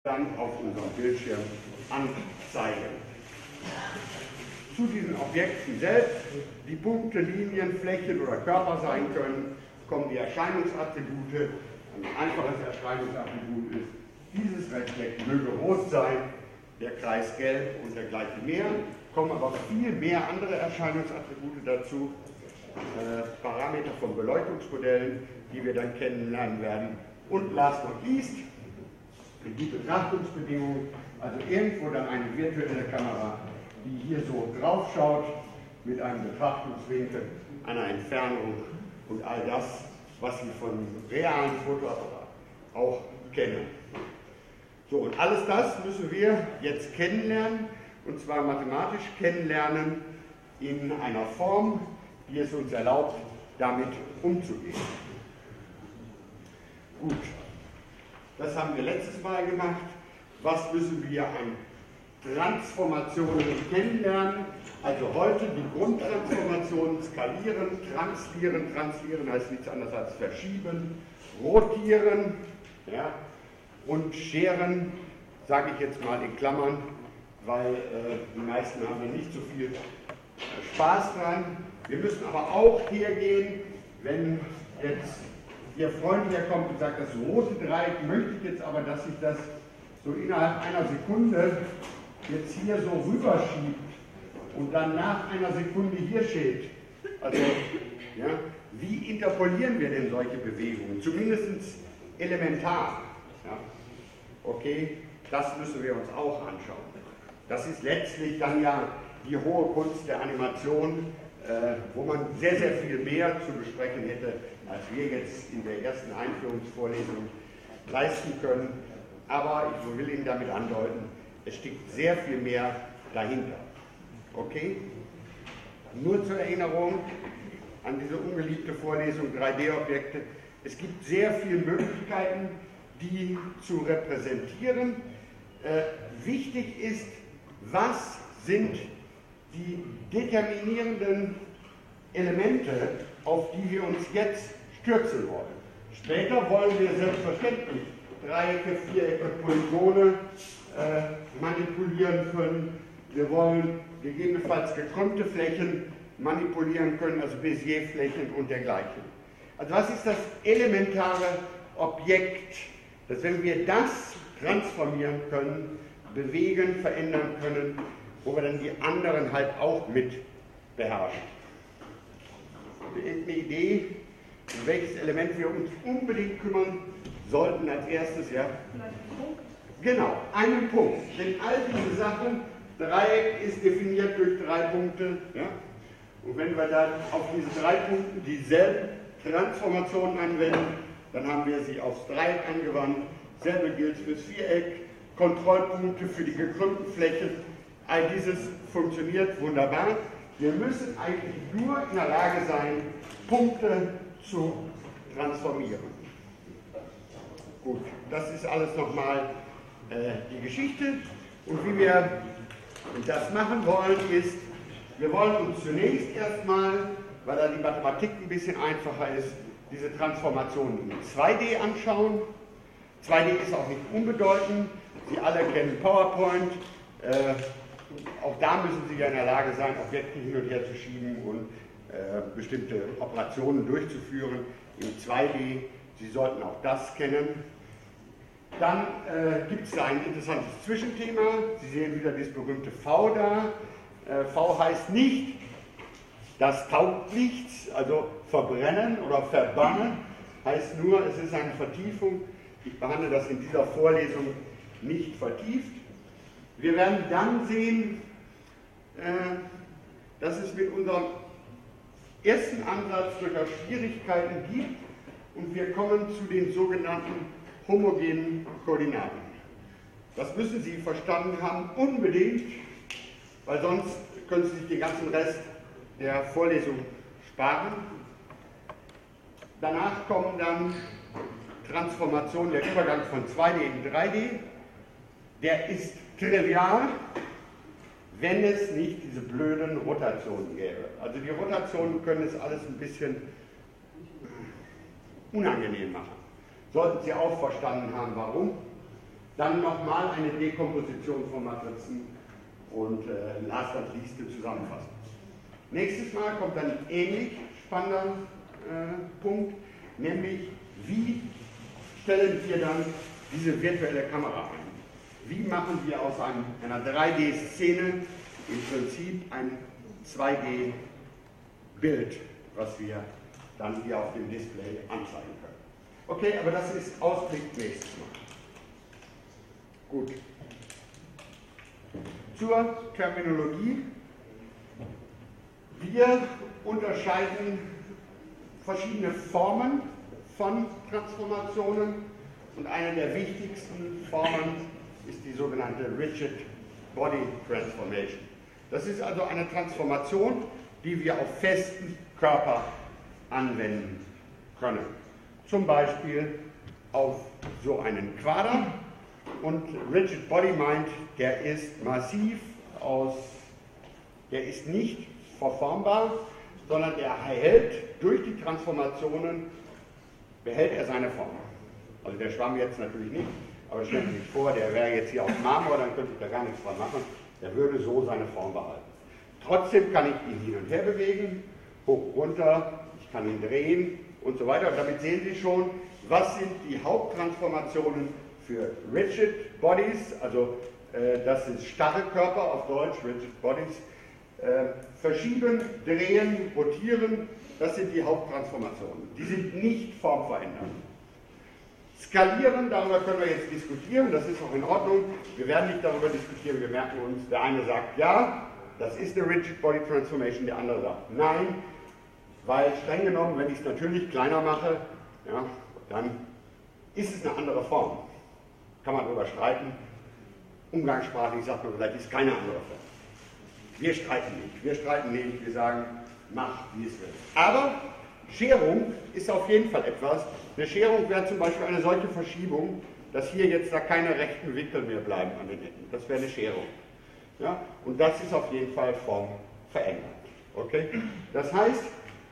dann auf unserem Bildschirm anzeigen. Zu diesen Objekten selbst, die Punkte, Linien, Flächen oder Körper sein können, kommen die Erscheinungsattribute. Ein einfaches Erscheinungsattribut ist, dieses Rechteck möge rot sein, der Kreis gelb und dergleichen mehr. Kommen aber viel mehr andere Erscheinungsattribute dazu, Parameter von Beleuchtungsmodellen, die wir dann kennenlernen werden. Und last not least, die Betrachtungsbedingungen, also irgendwo dann eine virtuelle Kamera, die hier so drauf schaut, mit einem Betrachtungswinkel, einer Entfernung und all das, was Sie von realen Fotoapparat auch kennen. So, und alles das müssen wir jetzt kennenlernen, und zwar mathematisch kennenlernen in einer Form, die es uns erlaubt, damit umzugehen. Gut, das haben wir letztes Mal gemacht. Was müssen wir an Transformationen kennenlernen? Also heute die Grundtransformationen skalieren, translieren. Translieren heißt nichts anderes als verschieben, rotieren, ja, und scheren, sage ich jetzt mal in Klammern, weil die meisten haben da nicht so viel Spaß dran. Wir müssen aber auch hergehen, wenn jetzt Ihr Freund herkommt und sagt, das rote Dreieck möchte ich jetzt aber, dass sich das so innerhalb einer Sekunde jetzt hier so rüberschiebt und dann nach einer Sekunde hier steht. Also, ja, wie interpolieren wir denn solche Bewegungen? Zumindest elementar. Ja. Okay, das müssen wir uns auch anschauen. Das ist letztlich dann ja die hohe Kunst der Animation, wo man sehr, sehr viel mehr zu besprechen hätte, als wir jetzt in der ersten Einführungsvorlesung leisten können. Aber ich will Ihnen damit andeuten, es steckt sehr viel mehr dahinter. Okay? Nur zur Erinnerung an diese ungeliebte Vorlesung 3D-Objekte. Es gibt sehr viele Möglichkeiten, die zu repräsentieren. Wichtig ist, was sind die determinierenden Elemente, auf die wir uns jetzt stürzen wollen. Später wollen wir selbstverständlich Dreiecke, Vierecke, Polygone manipulieren können. Wir wollen gegebenenfalls gekrümmte Flächen manipulieren können, also Bézier-Flächen und dergleichen. Also was ist das elementare Objekt, dass wenn wir das transformieren können, bewegen, verändern können, wo wir dann die anderen halt auch mit beherrschen. Eine Idee, um welches Element wir uns unbedingt kümmern sollten als erstes, ja? Genau, einen Punkt. Denn all diese Sachen, Dreieck ist definiert durch 3 Punkte, ja? Und wenn wir dann auf diese 3 Punkte dieselben Transformationen anwenden, dann haben wir sie aufs Dreieck angewandt. Selbe gilt fürs Viereck, Kontrollpunkte für die gekrümmten Flächen. All dieses funktioniert wunderbar. Wir müssen eigentlich nur in der Lage sein, Punkte zu transformieren. Gut, das ist alles nochmal die Geschichte. Und wie wir das machen wollen, ist, wir wollen uns zunächst erstmal, weil da die Mathematik ein bisschen einfacher ist, diese Transformationen in 2D anschauen. 2D ist auch nicht unbedeutend. Sie alle kennen PowerPoint. Auch da müssen Sie ja in der Lage sein, Objekte hin und her zu schieben und bestimmte Operationen durchzuführen in 2D. Sie sollten auch das kennen. Dann gibt es da ein interessantes Zwischenthema. Sie sehen wieder dieses berühmte V da. V heißt nicht, das taugt nichts, also verbrennen oder verbannen, heißt nur, es ist eine Vertiefung. Ich behandle das in dieser Vorlesung nicht vertieft. Wir werden dann sehen, dass es mit unserem ersten Ansatz durchaus Schwierigkeiten gibt und wir kommen zu den sogenannten homogenen Koordinaten. Das müssen Sie verstanden haben, unbedingt, weil sonst können Sie sich den ganzen Rest der Vorlesung sparen. Danach kommen dann Transformationen, der Übergang von 2D in 3D. Der ist trivial, wenn es nicht diese blöden Rotationen gäbe. Also die Rotationen können es alles ein bisschen unangenehm machen. Sollten Sie auch verstanden haben, warum. dann nochmal eine Dekomposition von Matrizen und last but least eine Zusammenfassung. Nächstes Mal kommt dann ein ähnlich spannender Punkt, nämlich wie stellen wir dann diese virtuelle Kamera ein? Wie machen wir aus einer 3D-Szene im Prinzip ein 2D-Bild, was wir dann hier auf dem Display anzeigen können? Okay, aber das ist Ausblick nächstes Mal. Gut. Zur Terminologie. Wir unterscheiden verschiedene Formen von Transformationen und eine der wichtigsten Formen ist die sogenannte Rigid Body Transformation. Das ist also eine Transformation, die wir auf festen Körper anwenden können. Zum Beispiel auf so einen Quader. Und Rigid Body meint, der ist massiv der ist nicht verformbar, sondern der hält durch die Transformationen, behält er seine Form. Also der Schwamm jetzt natürlich nicht, aber stellt sich vor, der wäre jetzt hier aus Marmor, dann könnte ich da gar nichts dran machen, der würde so seine Form behalten. Trotzdem kann ich ihn hin und her bewegen, hoch, runter, ich kann ihn drehen und so weiter. Und damit sehen Sie schon, was sind die Haupttransformationen für Rigid Bodies, also das sind starre Körper auf Deutsch, Rigid Bodies. Verschieben, drehen, rotieren, das sind die Haupttransformationen. Die sind nicht formverändernd. Skalieren, darüber können wir jetzt diskutieren, das ist auch in Ordnung. Wir werden nicht darüber diskutieren, wir merken uns, der eine sagt ja, das ist eine Rigid Body Transformation, der andere sagt nein, weil streng genommen, wenn ich es natürlich kleiner mache, ja, dann ist es eine andere Form. Kann man darüber streiten. Umgangssprachlich sagt man vielleicht, ist keine andere Form. Wir streiten nicht, wir sagen, mach wie es will. Aber Scherung ist auf jeden Fall etwas. Eine Scherung wäre zum Beispiel eine solche Verschiebung, dass hier jetzt da keine rechten Winkel mehr bleiben an den Ecken. Das wäre eine Scherung. Ja? Und das ist auf jeden Fall formverändert. Okay? Das heißt,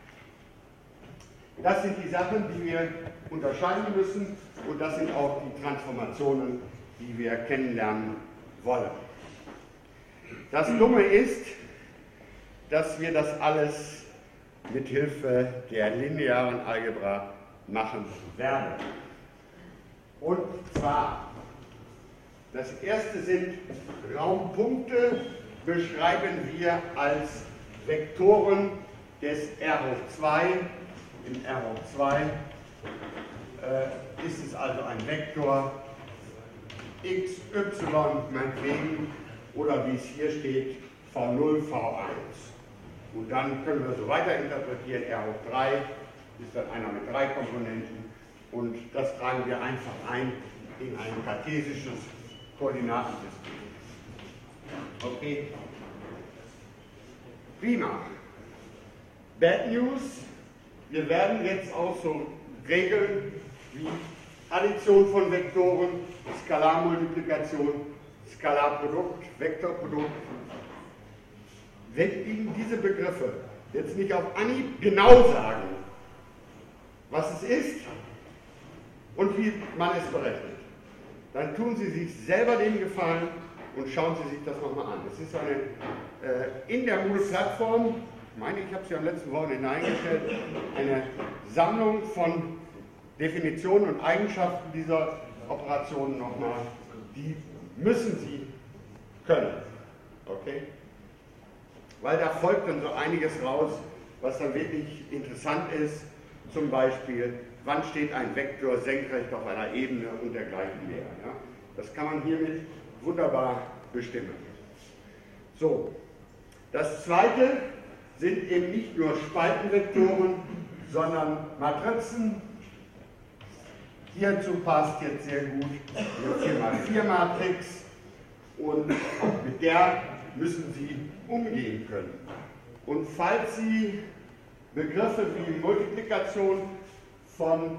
das sind die Sachen, die wir unterscheiden müssen und das sind auch die Transformationen, die wir kennenlernen wollen. Das Dumme ist, dass wir das alles mit Hilfe der linearen Algebra machen werden. Und zwar, das erste sind Raumpunkte, beschreiben wir als Vektoren des R hoch 2. In R hoch 2 ist es also ein Vektor x, y meinetwegen, oder wie es hier steht, V0, V1. Und dann können wir so weiter interpretieren, R hoch 3 ist dann einer mit 3 Komponenten und das tragen wir einfach ein in ein kartesisches Koordinatensystem. Okay. Prima. Bad News, wir werden jetzt auch so Regeln wie Addition von Vektoren, Skalarmultiplikation, Skalarprodukt, Vektorprodukt. Wenn Ihnen diese Begriffe jetzt nicht auf Anhieb genau sagen, was es ist und wie man es berechnet, dann tun Sie sich selber den Gefallen und schauen Sie sich das nochmal an. Es ist eine in der Moodle-Plattform, ich meine, ich habe sie am letzten Wochenende eingestellt, eine Sammlung von Definitionen und Eigenschaften dieser Operationen nochmal, die müssen Sie können. Okay? Weil da folgt dann so einiges raus, was dann wirklich interessant ist. Zum Beispiel, wann steht ein Vektor senkrecht auf einer Ebene und dergleichen mehr. Ja? Das kann man hiermit wunderbar bestimmen. So, das zweite sind eben nicht nur Spaltenvektoren, sondern Matrizen. Hierzu passt jetzt sehr gut die 4x4-Matrix und mit der müssen Sie umgehen können. Und falls Sie Begriffe wie Multiplikation von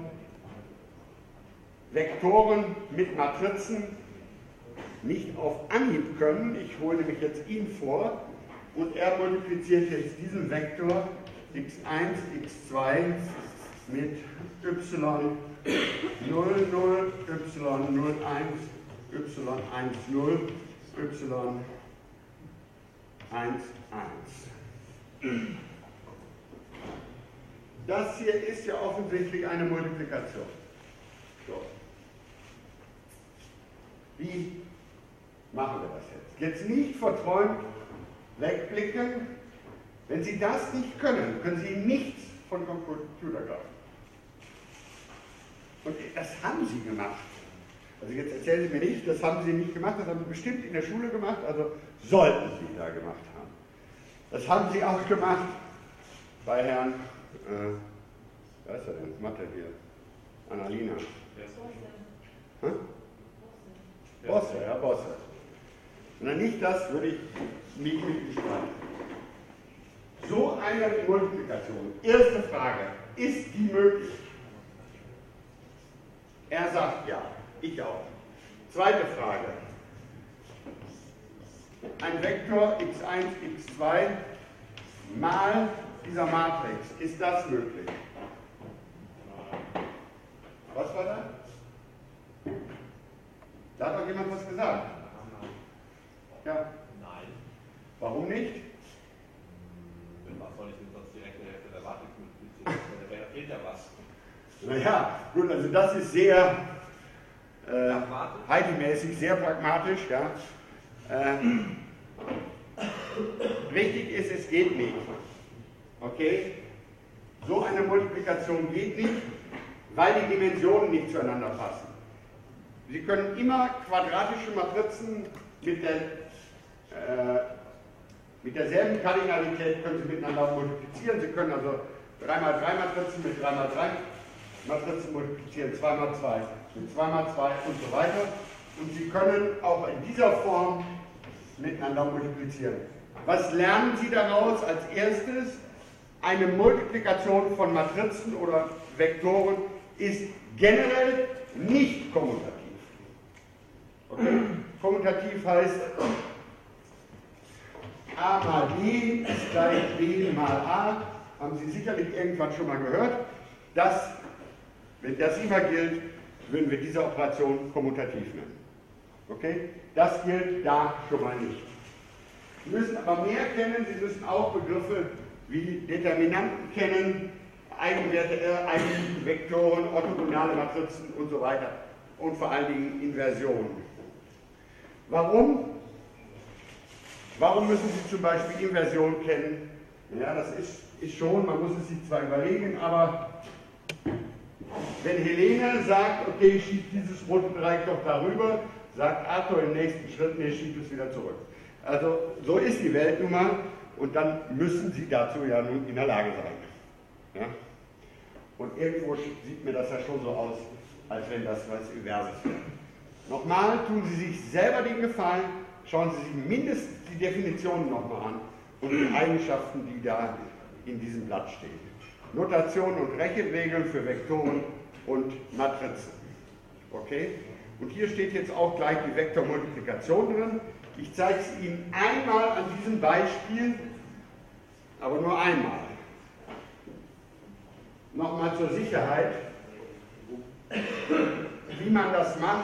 Vektoren mit Matrizen nicht auf Anhieb können, ich hole nämlich jetzt ihn vor und er multipliziert jetzt diesen Vektor x1, x2 mit y00, y01 y1, 0, y1, 1. Das hier ist ja offensichtlich eine Multiplikation. So. Wie machen wir das jetzt? Jetzt nicht verträumt wegblicken. Wenn Sie das nicht können, können Sie nichts von Computer glauben. Und das haben Sie gemacht. Also jetzt erzählen Sie mir nicht, das haben Sie nicht gemacht, das haben Sie bestimmt in der Schule gemacht, also sollten Sie da gemacht haben. Das haben Sie auch gemacht bei Herrn, wer ist er denn? Mathe hier. Annalena. Bosse. Bosse, ja, Bosse. Und dann nicht das, würde ich nicht mit ihm streiten. So eine Multiplikation. Erste Frage, ist die möglich? Er sagt ja, ich auch. Zweite Frage. Ein Vektor x1, x2 mal dieser Matrix, ist das möglich? Was war da? Da hat doch jemand was gesagt. Ja? Nein. Warum nicht? Was soll ich denn sonst direkt in der Hälfte der Matrix multiplizieren? Da fehlt ja was. Naja, gut, also das ist sehr Heidi-mäßig, sehr pragmatisch. Ja. Wichtig ist, es geht nicht. Okay? So eine Multiplikation geht nicht, weil die Dimensionen nicht zueinander passen. Sie können immer quadratische Matrizen mit derselben Kardinalität können Sie miteinander multiplizieren. Sie können also 3×3 Matrizen mit 3×3 Matrizen multiplizieren, 2×2 mit 2×2 und so weiter. Und Sie können auch in dieser Form miteinander multiplizieren. Was lernen Sie daraus als erstes? Eine Multiplikation von Matrizen oder Vektoren ist generell nicht kommutativ. Okay? Kommutativ heißt, a mal b ist gleich b mal a. Haben Sie sicherlich irgendwann schon mal gehört. Wenn das immer gilt, würden wir diese Operation kommutativ nennen. Okay? Das gilt da schon mal nicht. Sie müssen aber mehr kennen, Sie müssen auch Begriffe wie Determinanten kennen, Eigenwerte, Eigenvektoren, orthogonale Matrizen und so weiter und vor allen Dingen Inversionen. Warum? Warum müssen Sie zum Beispiel Inversion kennen? Ja, das ist schon, man muss es sich zwar überlegen, aber wenn Helene sagt, okay, ich schiebe dieses rote Dreieck doch darüber, sagt Arthur im nächsten Schritt, nee, schiebe es wieder zurück. Also so ist die Welt nun mal und dann müssen Sie dazu ja nun in der Lage sein. Ja? Und irgendwo sieht mir das ja schon so aus, als wenn das was Inverses wäre. Nochmal, tun Sie sich selber den Gefallen, schauen Sie sich mindestens die Definitionen nochmal an und die Eigenschaften, die da in diesem Blatt stehen. Notation und Rechenregeln für Vektoren und Matrizen. Okay? Und hier steht jetzt auch gleich die Vektormultiplikation drin. Ich zeige es Ihnen einmal an diesem Beispiel, aber nur einmal. Nochmal zur Sicherheit, wie man das macht,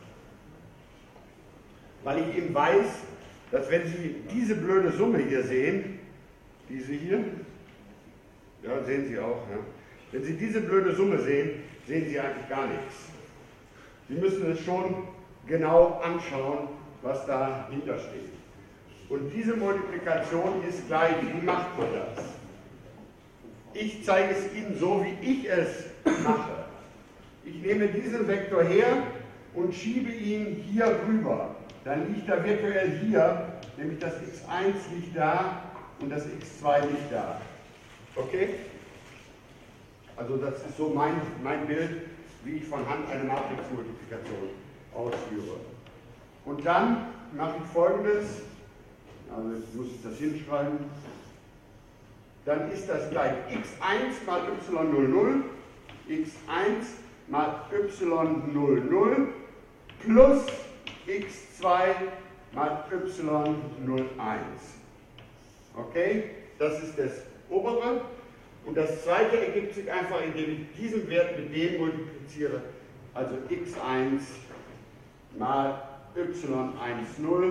weil ich eben weiß, dass wenn Sie diese blöde Summe hier sehen, diese hier, ja, sehen Sie auch, ja. Wenn Sie diese blöde Summe sehen, sehen Sie eigentlich gar nichts. Sie müssen es schon genau anschauen, was dahinter steht. Und diese Multiplikation ist gleich. Wie macht man das? Ich zeige es Ihnen so, wie ich es mache. Ich nehme diesen Vektor her und schiebe ihn hier rüber. Dann liegt er virtuell hier, nämlich das x1 liegt da und das x2 liegt da. Okay? Also das ist so mein Bild, wie ich von Hand eine Matrixmultiplikation ausführe. Und dann mache ich Folgendes, also jetzt muss ich das hinschreiben, dann ist das gleich x1 mal y00, x1 mal y00 plus x2 mal y01. Okay, das ist das obere. Und das zweite ergibt sich einfach, indem ich diesen Wert mit dem multipliziere, also x1 mal y10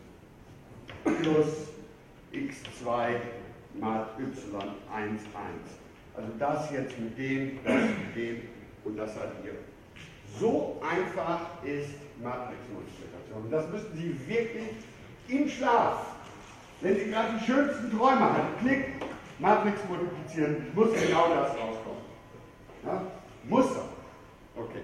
plus x2 mal y11. Also das jetzt mit dem, das mit dem und das addieren. So einfach ist Matrixmultiplikation. Und das müssen Sie wirklich im Schlaf, wenn Sie gerade die schönsten Träume haben, klick, Matrix multiplizieren, muss genau das rauskommen. Ja? Muss er. Okay.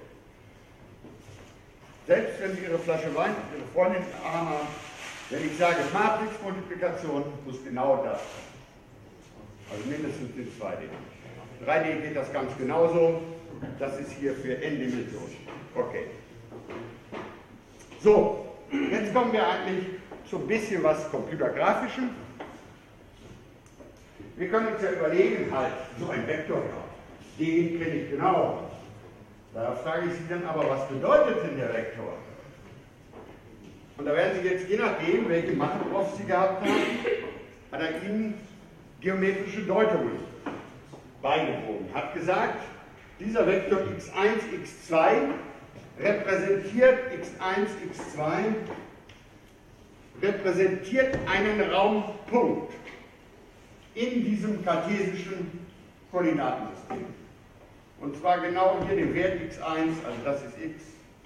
Selbst wenn Sie Ihre Flasche Wein und Ihre Freundin in den Arm haben, wenn ich sage Matrixmultiplikation, muss genau das sein. Also mindestens in 2D. 3D geht das ganz genauso. Das ist hier für n-Dimensionen. Okay. So, jetzt kommen wir eigentlich zu ein bisschen was Computergrafischem. Wir können uns ja überlegen, halt, so ein Vektor, den kenne ich genau. Da frage ich Sie dann aber, was bedeutet denn der Vektor? Und da werden Sie jetzt, je nachdem, welche Mathe-Prof Sie gehabt haben, hat er Ihnen geometrische Deutungen beigewogen. Hat gesagt, dieser Vektor x1, x2 repräsentiert x1, x2, repräsentiert einen Raumpunkt in diesem kartesischen Koordinatensystem. Und zwar genau hier den Wert x1, also das ist x,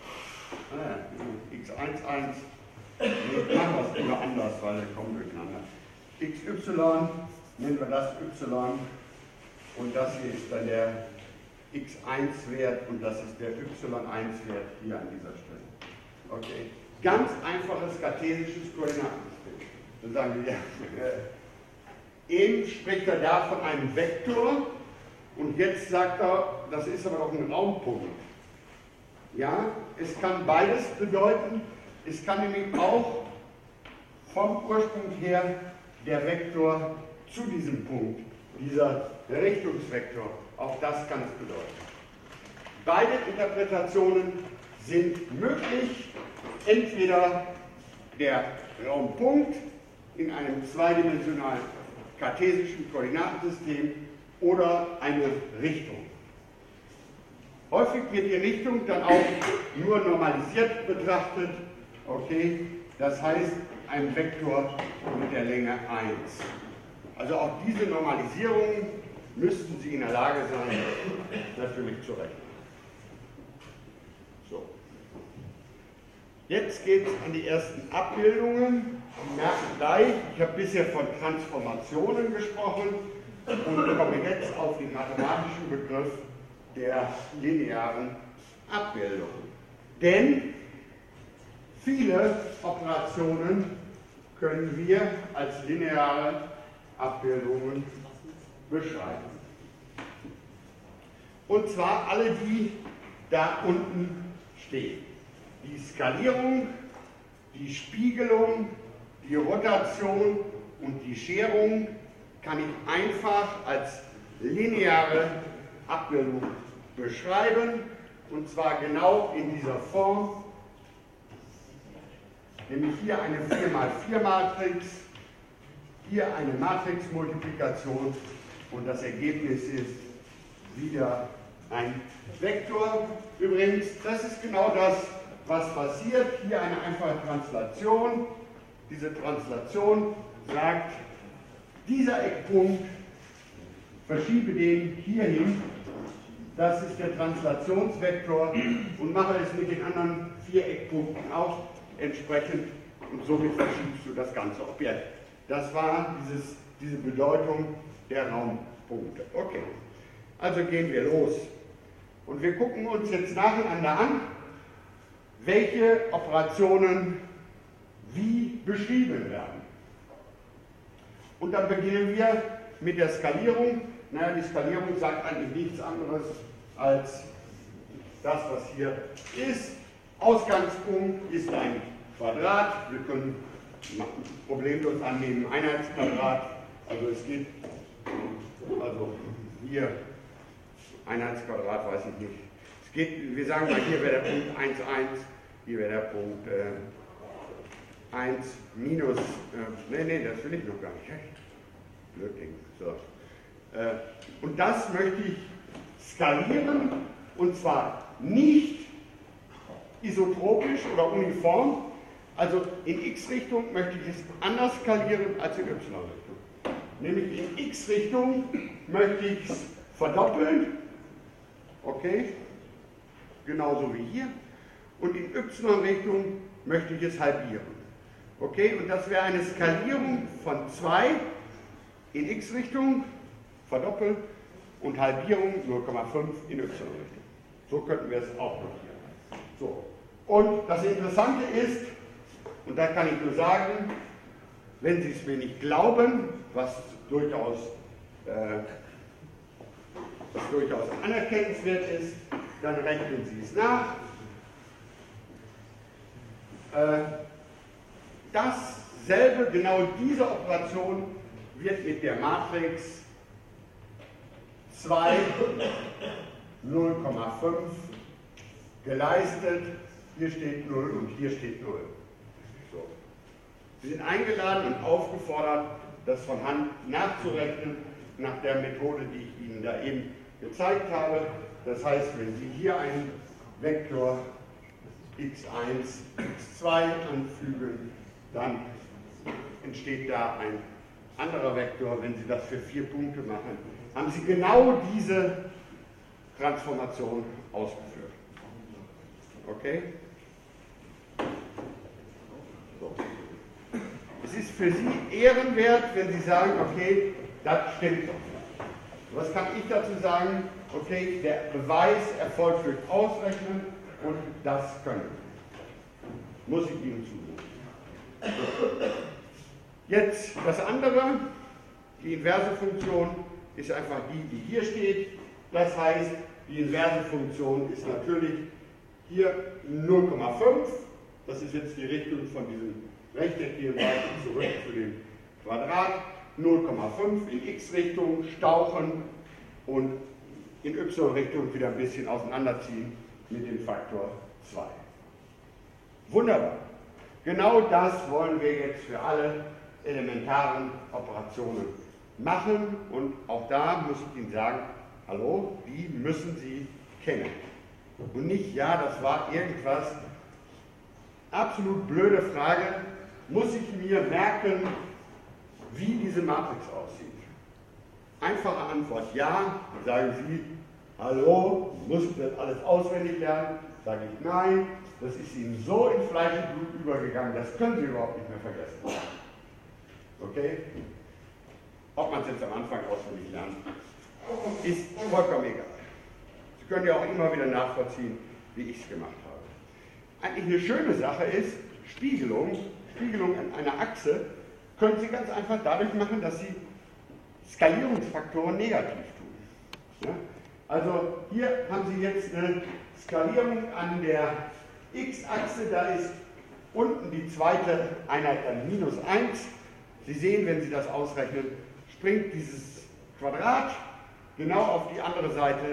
x11, ich mache das immer anders, weil wir kommen durcheinander. xy, nennen wir das y, und das hier ist dann der x1-Wert und das ist der y1-Wert hier an dieser Stelle. Okay. Ganz einfaches kartesisches Koordinatensystem. Dann sagen wir, eben spricht er da von einem Vektor und jetzt sagt er, das ist aber doch ein Raumpunkt. Ja, es kann beides bedeuten. Es kann nämlich auch vom Ursprung her der Vektor zu diesem Punkt, dieser Richtungsvektor, auch das kann es bedeuten. Beide Interpretationen sind möglich. Entweder der Raumpunkt in einem zweidimensionalen kartesischen Koordinatensystem oder eine Richtung. Häufig wird die Richtung dann auch nur normalisiert betrachtet. Okay, das heißt ein Vektor mit der Länge 1. Also auch diese Normalisierung müssten Sie in der Lage sein, natürlich zu rechnen. So. Jetzt geht es an die ersten Abbildungen. Sie merken gleich, ich habe bisher von Transformationen gesprochen und komme jetzt auf den mathematischen Begriff der linearen Abbildung. Denn viele Operationen können wir als lineare Abbildungen beschreiben. Und zwar alle, die da unten stehen. Die Skalierung, die Spiegelung, die Rotation und die Scherung kann ich einfach als lineare Abbildung beschreiben, und zwar genau in dieser Form, nämlich hier eine 4×4-Matrix, hier eine Matrixmultiplikation und das Ergebnis ist wieder ein Vektor. Übrigens, das ist genau das, was passiert. Hier eine einfache Translation. Diese Translation sagt, dieser Eckpunkt, verschiebe den hier hin, das ist der Translationsvektor und mache es mit den anderen 4 Eckpunkten auch entsprechend und somit verschiebst du das ganze Objekt. Das war diese Bedeutung der Raumpunkte. Okay, also gehen wir los und wir gucken uns jetzt nacheinander an, welche Operationen wie beschrieben werden. Und dann beginnen wir mit der Skalierung. Naja, die Skalierung sagt eigentlich nichts anderes als das, was hier ist. Ausgangspunkt ist ein Quadrat. Wir können problemlos annehmen Einheitsquadrat. Also es geht, also hier Einheitsquadrat weiß ich nicht. Es geht, wir sagen mal, hier wäre der Punkt 1, 1, hier wäre der Punkt 1 minus, nee, das will ich noch gar nicht. Blöd Ding. So. Und das möchte ich skalieren, und zwar nicht isotropisch oder uniform. Also in x-Richtung möchte ich es anders skalieren als in y-Richtung. Nämlich in x-Richtung möchte ich es verdoppeln, okay, genauso wie hier. Und in y-Richtung möchte ich es halbieren. Okay, und das wäre eine Skalierung von 2 in x-Richtung, verdoppeln, und Halbierung 0,5 in y-Richtung. So könnten wir es auch notieren. So. Und das Interessante ist, und da kann ich nur sagen, wenn Sie es mir nicht glauben, was durchaus anerkennenswert ist, dann rechnen Sie es nach. Dasselbe, genau diese Operation wird mit der Matrix 2, 0,5 geleistet. Hier steht 0 und hier steht 0. So. Sie sind eingeladen und aufgefordert, das von Hand nachzurechnen, nach der Methode, die ich Ihnen da eben gezeigt habe. Das heißt, wenn Sie hier einen Vektor x1, x2 anfügen, dann entsteht da ein anderer Vektor. Wenn Sie das für 4 Punkte machen, haben Sie genau diese Transformation ausgeführt. Okay? So. Es ist für Sie ehrenwert, wenn Sie sagen, okay, das stimmt doch. Was kann ich dazu sagen? Okay, der Beweis erfolgt durch Ausrechnen und das können. Muss ich Ihnen zugeben. So. Jetzt das andere, die inverse Funktion ist einfach die, die hier steht. Das heißt, die inverse Funktion ist natürlich hier 0,5. Das ist jetzt die Richtung von diesem rechteckigen Balken zurück zu dem Quadrat. 0,5 in x-Richtung stauchen und in y-Richtung wieder ein bisschen auseinanderziehen mit dem Faktor 2. Wunderbar. Genau das wollen wir jetzt für alle elementaren Operationen machen und auch da muss ich Ihnen sagen, hallo, die müssen Sie kennen. Und nicht, ja, das war irgendwas, absolut blöde Frage, muss ich mir merken, wie diese Matrix aussieht? Einfache Antwort, ja. Sagen Sie, hallo, muss ich das alles auswendig lernen? Sage ich, nein, das ist Ihnen so in Fleisch und Blut übergegangen, das können Sie überhaupt nicht mehr vergessen. Okay? Ob man es jetzt am Anfang auswendig lernt, ist vollkommen egal. Sie können ja auch immer wieder nachvollziehen, wie ich es gemacht habe. Eigentlich eine schöne Sache ist, Spiegelung an einer Achse können Sie ganz einfach dadurch machen, dass Sie Skalierungsfaktoren negativ tun. Ja? Also hier haben Sie jetzt eine Skalierung an der x-Achse, da ist unten die zweite Einheit dann minus 1. Sie sehen, wenn Sie das ausrechnen, springt dieses Quadrat genau auf die andere Seite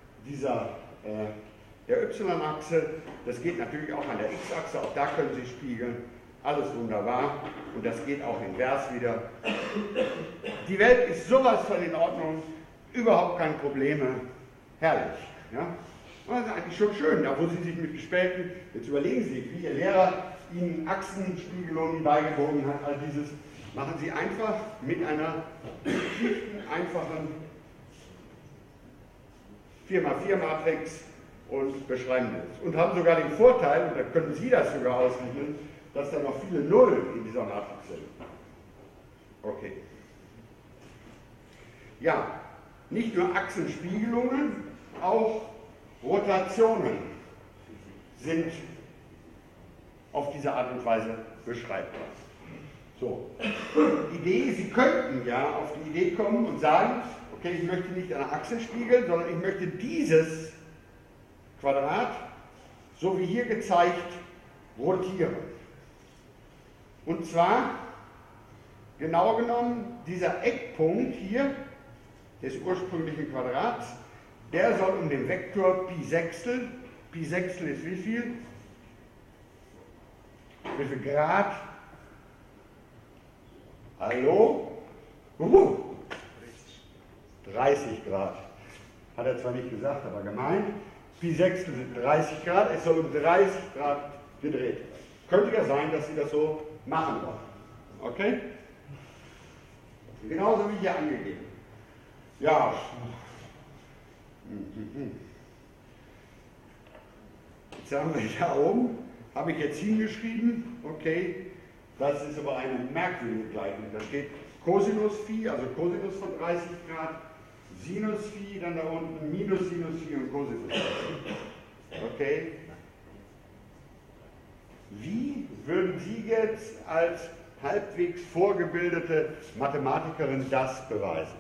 der y-Achse. Das geht natürlich auch an der x-Achse, auch da können Sie spiegeln. Alles wunderbar und das geht auch invers wieder. Die Welt ist sowas von in Ordnung, überhaupt keine Probleme, herrlich. Ja? Und das ist eigentlich schon schön, da wo Sie sich mit Gespälten, jetzt überlegen Sie, wie Ihr Lehrer Ihnen Achsenspiegelungen beigewogen hat, all dieses, machen Sie einfach mit einer schlichten, einfachen 4×4-Matrix und beschreiben das. Und haben sogar den Vorteil, und da können Sie das sogar ausrechnen, dass da noch viele Nullen in dieser Matrix sind. Okay. Ja, nicht nur Achsenspiegelungen, auch Rotationen sind auf diese Art und Weise beschreibbar. So, Idee, Sie könnten ja auf die Idee kommen und sagen, okay, ich möchte nicht eine Achse spiegeln, sondern ich möchte dieses Quadrat, so wie hier gezeigt, rotieren. Und zwar, genau genommen, dieser Eckpunkt hier des ursprünglichen Quadrats, der soll um den Vektor Pi Sechstel ist wie viel? Wie viel Grad? Hallo? 30 Grad. Hat er zwar nicht gesagt, aber gemeint. Pi Sechstel sind 30 Grad, es soll um 30 Grad gedreht werden. Könnte ja sein, dass Sie das so machen wollen. Okay? Genauso wie hier angegeben. Ja. Jetzt haben wir da oben, habe ich jetzt hingeschrieben, okay, das ist aber eine merkwürdige Gleichung. Da steht Cosinus Phi, also Cosinus von 30 Grad, Sinus Phi, dann da unten Minus Sinus Phi und Cosinus Phi. Okay? Wie würden Sie jetzt als halbwegs vorgebildete Mathematikerin das beweisen?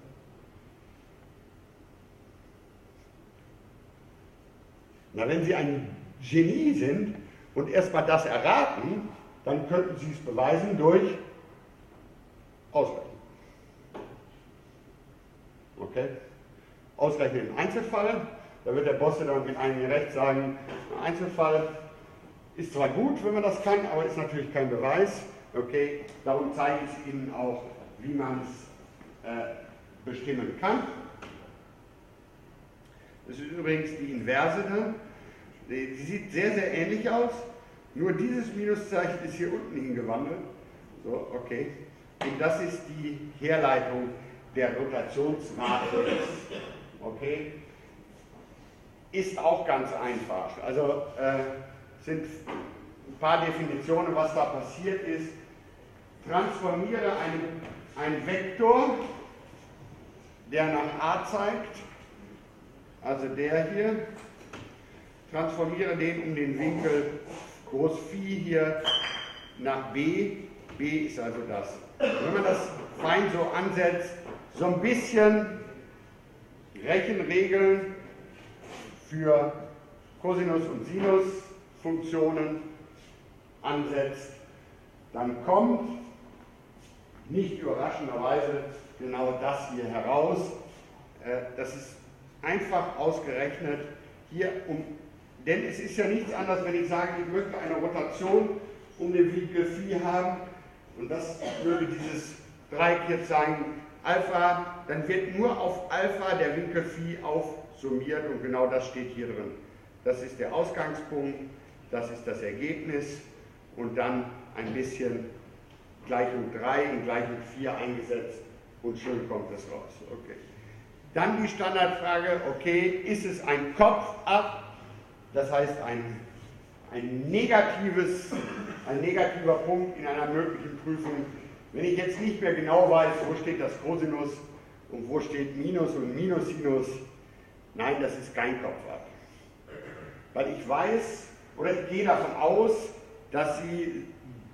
Na, wenn Sie ein Genie sind und erstmal das erraten, dann könnten Sie es beweisen durch Ausrechnen. Okay? Ausrechnen im Einzelfall, da wird der Boss dann mit einem Recht sagen, ein Einzelfall ist zwar gut, wenn man das kann, aber ist natürlich kein Beweis. Okay, darum zeige ich Ihnen auch, wie man es bestimmen kann. Das ist übrigens die Inverse da. Die sieht sehr, sehr ähnlich aus. Nur dieses Minuszeichen ist hier unten hingewandelt. So, okay. Und das ist die Herleitung der Rotationsmatrix. Okay. Ist auch ganz einfach. Also sind ein paar Definitionen, was da passiert ist. Transformiere einen Vektor, der nach A zeigt, also der hier, transformiere den um den Winkel groß Phi hier nach B. B ist also das. Wenn man das fein so ansetzt, so ein bisschen Rechenregeln für Cosinus- und Sinusfunktionen ansetzt, dann kommt nicht überraschenderweise genau das hier heraus. Das ist einfach ausgerechnet hier, denn es ist ja nichts anderes, wenn ich sage, ich möchte eine Rotation um den Winkel Phi haben, und das würde dieses Dreieck jetzt sagen, Alpha, dann wird nur auf Alpha der Winkel Phi aufsummiert, und genau das steht hier drin. Das ist der Ausgangspunkt, das ist das Ergebnis, und dann ein bisschen Gleichung 3 in Gleichung 4 eingesetzt, und schön kommt es raus. Okay. Dann die Standardfrage, okay, ist es ein Kopf-Ab, das heißt ein negativer Punkt in einer möglichen Prüfung. Wenn ich jetzt nicht mehr genau weiß, wo steht das Cosinus und wo steht Minus und Minussinus, nein, das ist kein Kopf-Ab. Weil ich weiß, oder ich gehe davon aus, dass Sie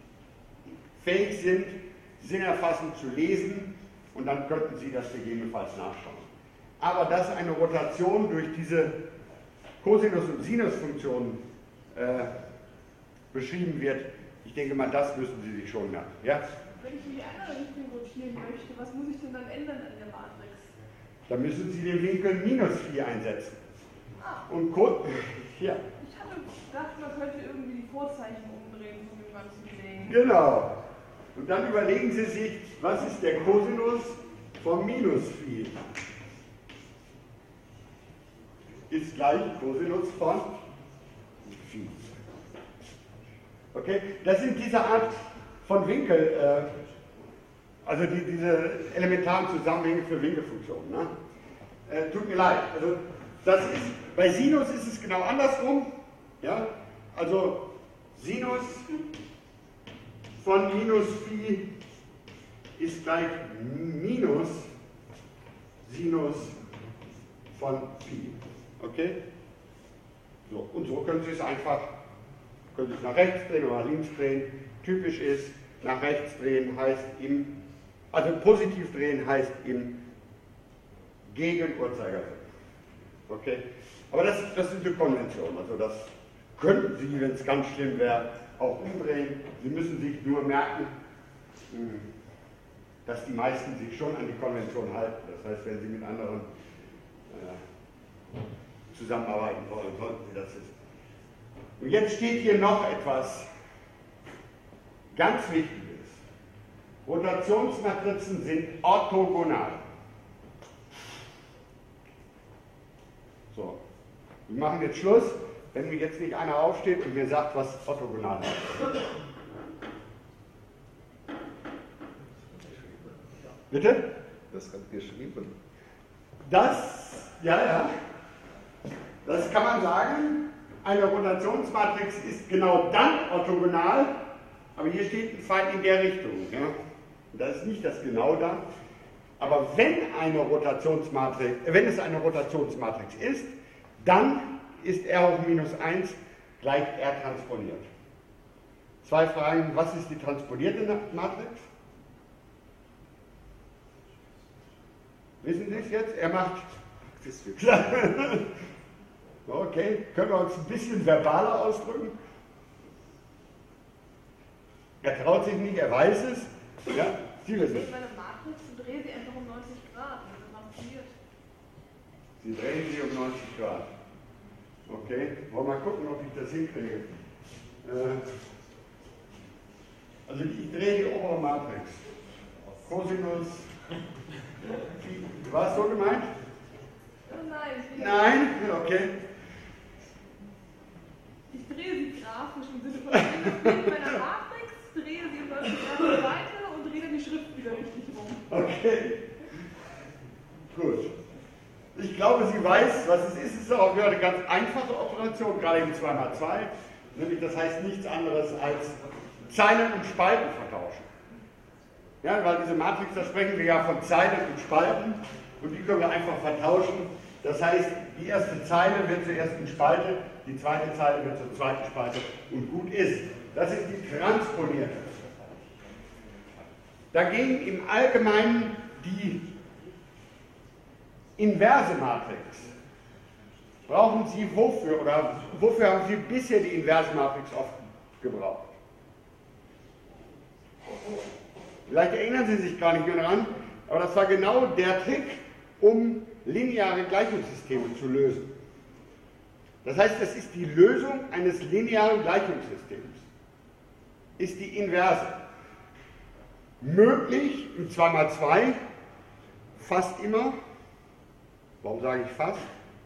fähig sind, sinnerfassend zu lesen, und dann könnten Sie das gegebenenfalls nachschauen. Aber dass eine Rotation durch diese Cosinus- und Sinusfunktionen beschrieben wird, ich denke mal, das müssen Sie sich schon merken. Ja? Wenn ich in die andere Richtung rotieren möchte, was muss ich denn dann ändern an der Matrix? Dann müssen Sie den Winkel minus 4 einsetzen. Und ja. Ich hatte gedacht, man könnte irgendwie die Vorzeichen umdrehen von dem ganzen Ding. Genau. Und dann überlegen Sie sich, was ist der Cosinus von minus Phi? Ist gleich Cosinus von Phi. Okay, das sind diese Art von Winkel, also diese elementaren Zusammenhänge für Winkelfunktionen. Ne? Tut mir leid, also das ist, bei Sinus ist es genau andersrum. Ja? Also Sinus von minus Phi ist gleich minus Sinus von Phi. Okay? So, und so können Sie es einfach, können Sie es nach rechts drehen oder nach links drehen. Typisch ist, nach rechts drehen heißt also positiv drehen heißt im Gegenuhrzeigersinn. Okay? Aber das sind die Konventionen, also das könnten Sie, wenn es ganz schlimm wäre, auch umdrehen. Sie müssen sich nur merken, dass die meisten sich schon an die Konvention halten. Das heißt, wenn Sie mit anderen zusammenarbeiten wollen, sollten Sie das wissen. Und jetzt steht hier noch etwas ganz Wichtiges. Rotationsmatrizen sind orthogonal. So. Wir machen jetzt Schluss, wenn mir jetzt nicht einer aufsteht und mir sagt, was orthogonal ist. Bitte? Das hat geschrieben. Das, ja, das kann man sagen. Eine Rotationsmatrix ist genau dann orthogonal, aber hier steht ein Pfeil in der Richtung. Ja? Das ist nicht das genau da. Aber wenn es eine Rotationsmatrix ist, dann ist R hoch minus 1 gleich R transponiert. Zwei Fragen, was ist die transponierte Matrix? Wissen Sie es jetzt? Er macht... Okay, können wir uns ein bisschen verbaler ausdrücken? Er traut sich nicht, er weiß es. Ja, Sie wissen es. Ich meine Matrix und drehe sie einfach um 90 Grad. Das funktioniert. Sie drehen sie um 90 Grad. Okay, wollen wir mal gucken, ob ich das hinkriege. Also ich drehe die obere Matrix. Cosinus. War es so gemeint? Nein. Nein? Okay. Ich drehe sie grafisch im Sinne von, ich drehe meiner Matrix, drehe sie um 90 Grad weiter und drehe dann die Schrift wieder richtig rum. Okay. Gut. Ich glaube, sie weiß, was es ist. Es ist auch eine ganz einfache Operation, gerade im 2×2. Nämlich, das heißt nichts anderes als Zeilen und Spalten vertauschen. Ja, weil diese Matrix, da sprechen wir ja von Zeilen und Spalten und die können wir einfach vertauschen. Das heißt, die erste Zeile wird zur ersten Spalte, die zweite Zeile wird zur zweiten Spalte und gut ist. Das ist die transponierte. Dagegen im Allgemeinen die inverse Matrix. Brauchen Sie wofür oder wofür haben Sie bisher die inverse Matrix oft gebraucht? Vielleicht erinnern Sie sich gar nicht mehr daran, aber das war genau der Trick, um lineare Gleichungssysteme zu lösen. Das heißt, das ist die Lösung eines linearen Gleichungssystems. Ist die inverse. Möglich im 2×2 fast immer. Warum sage ich fast?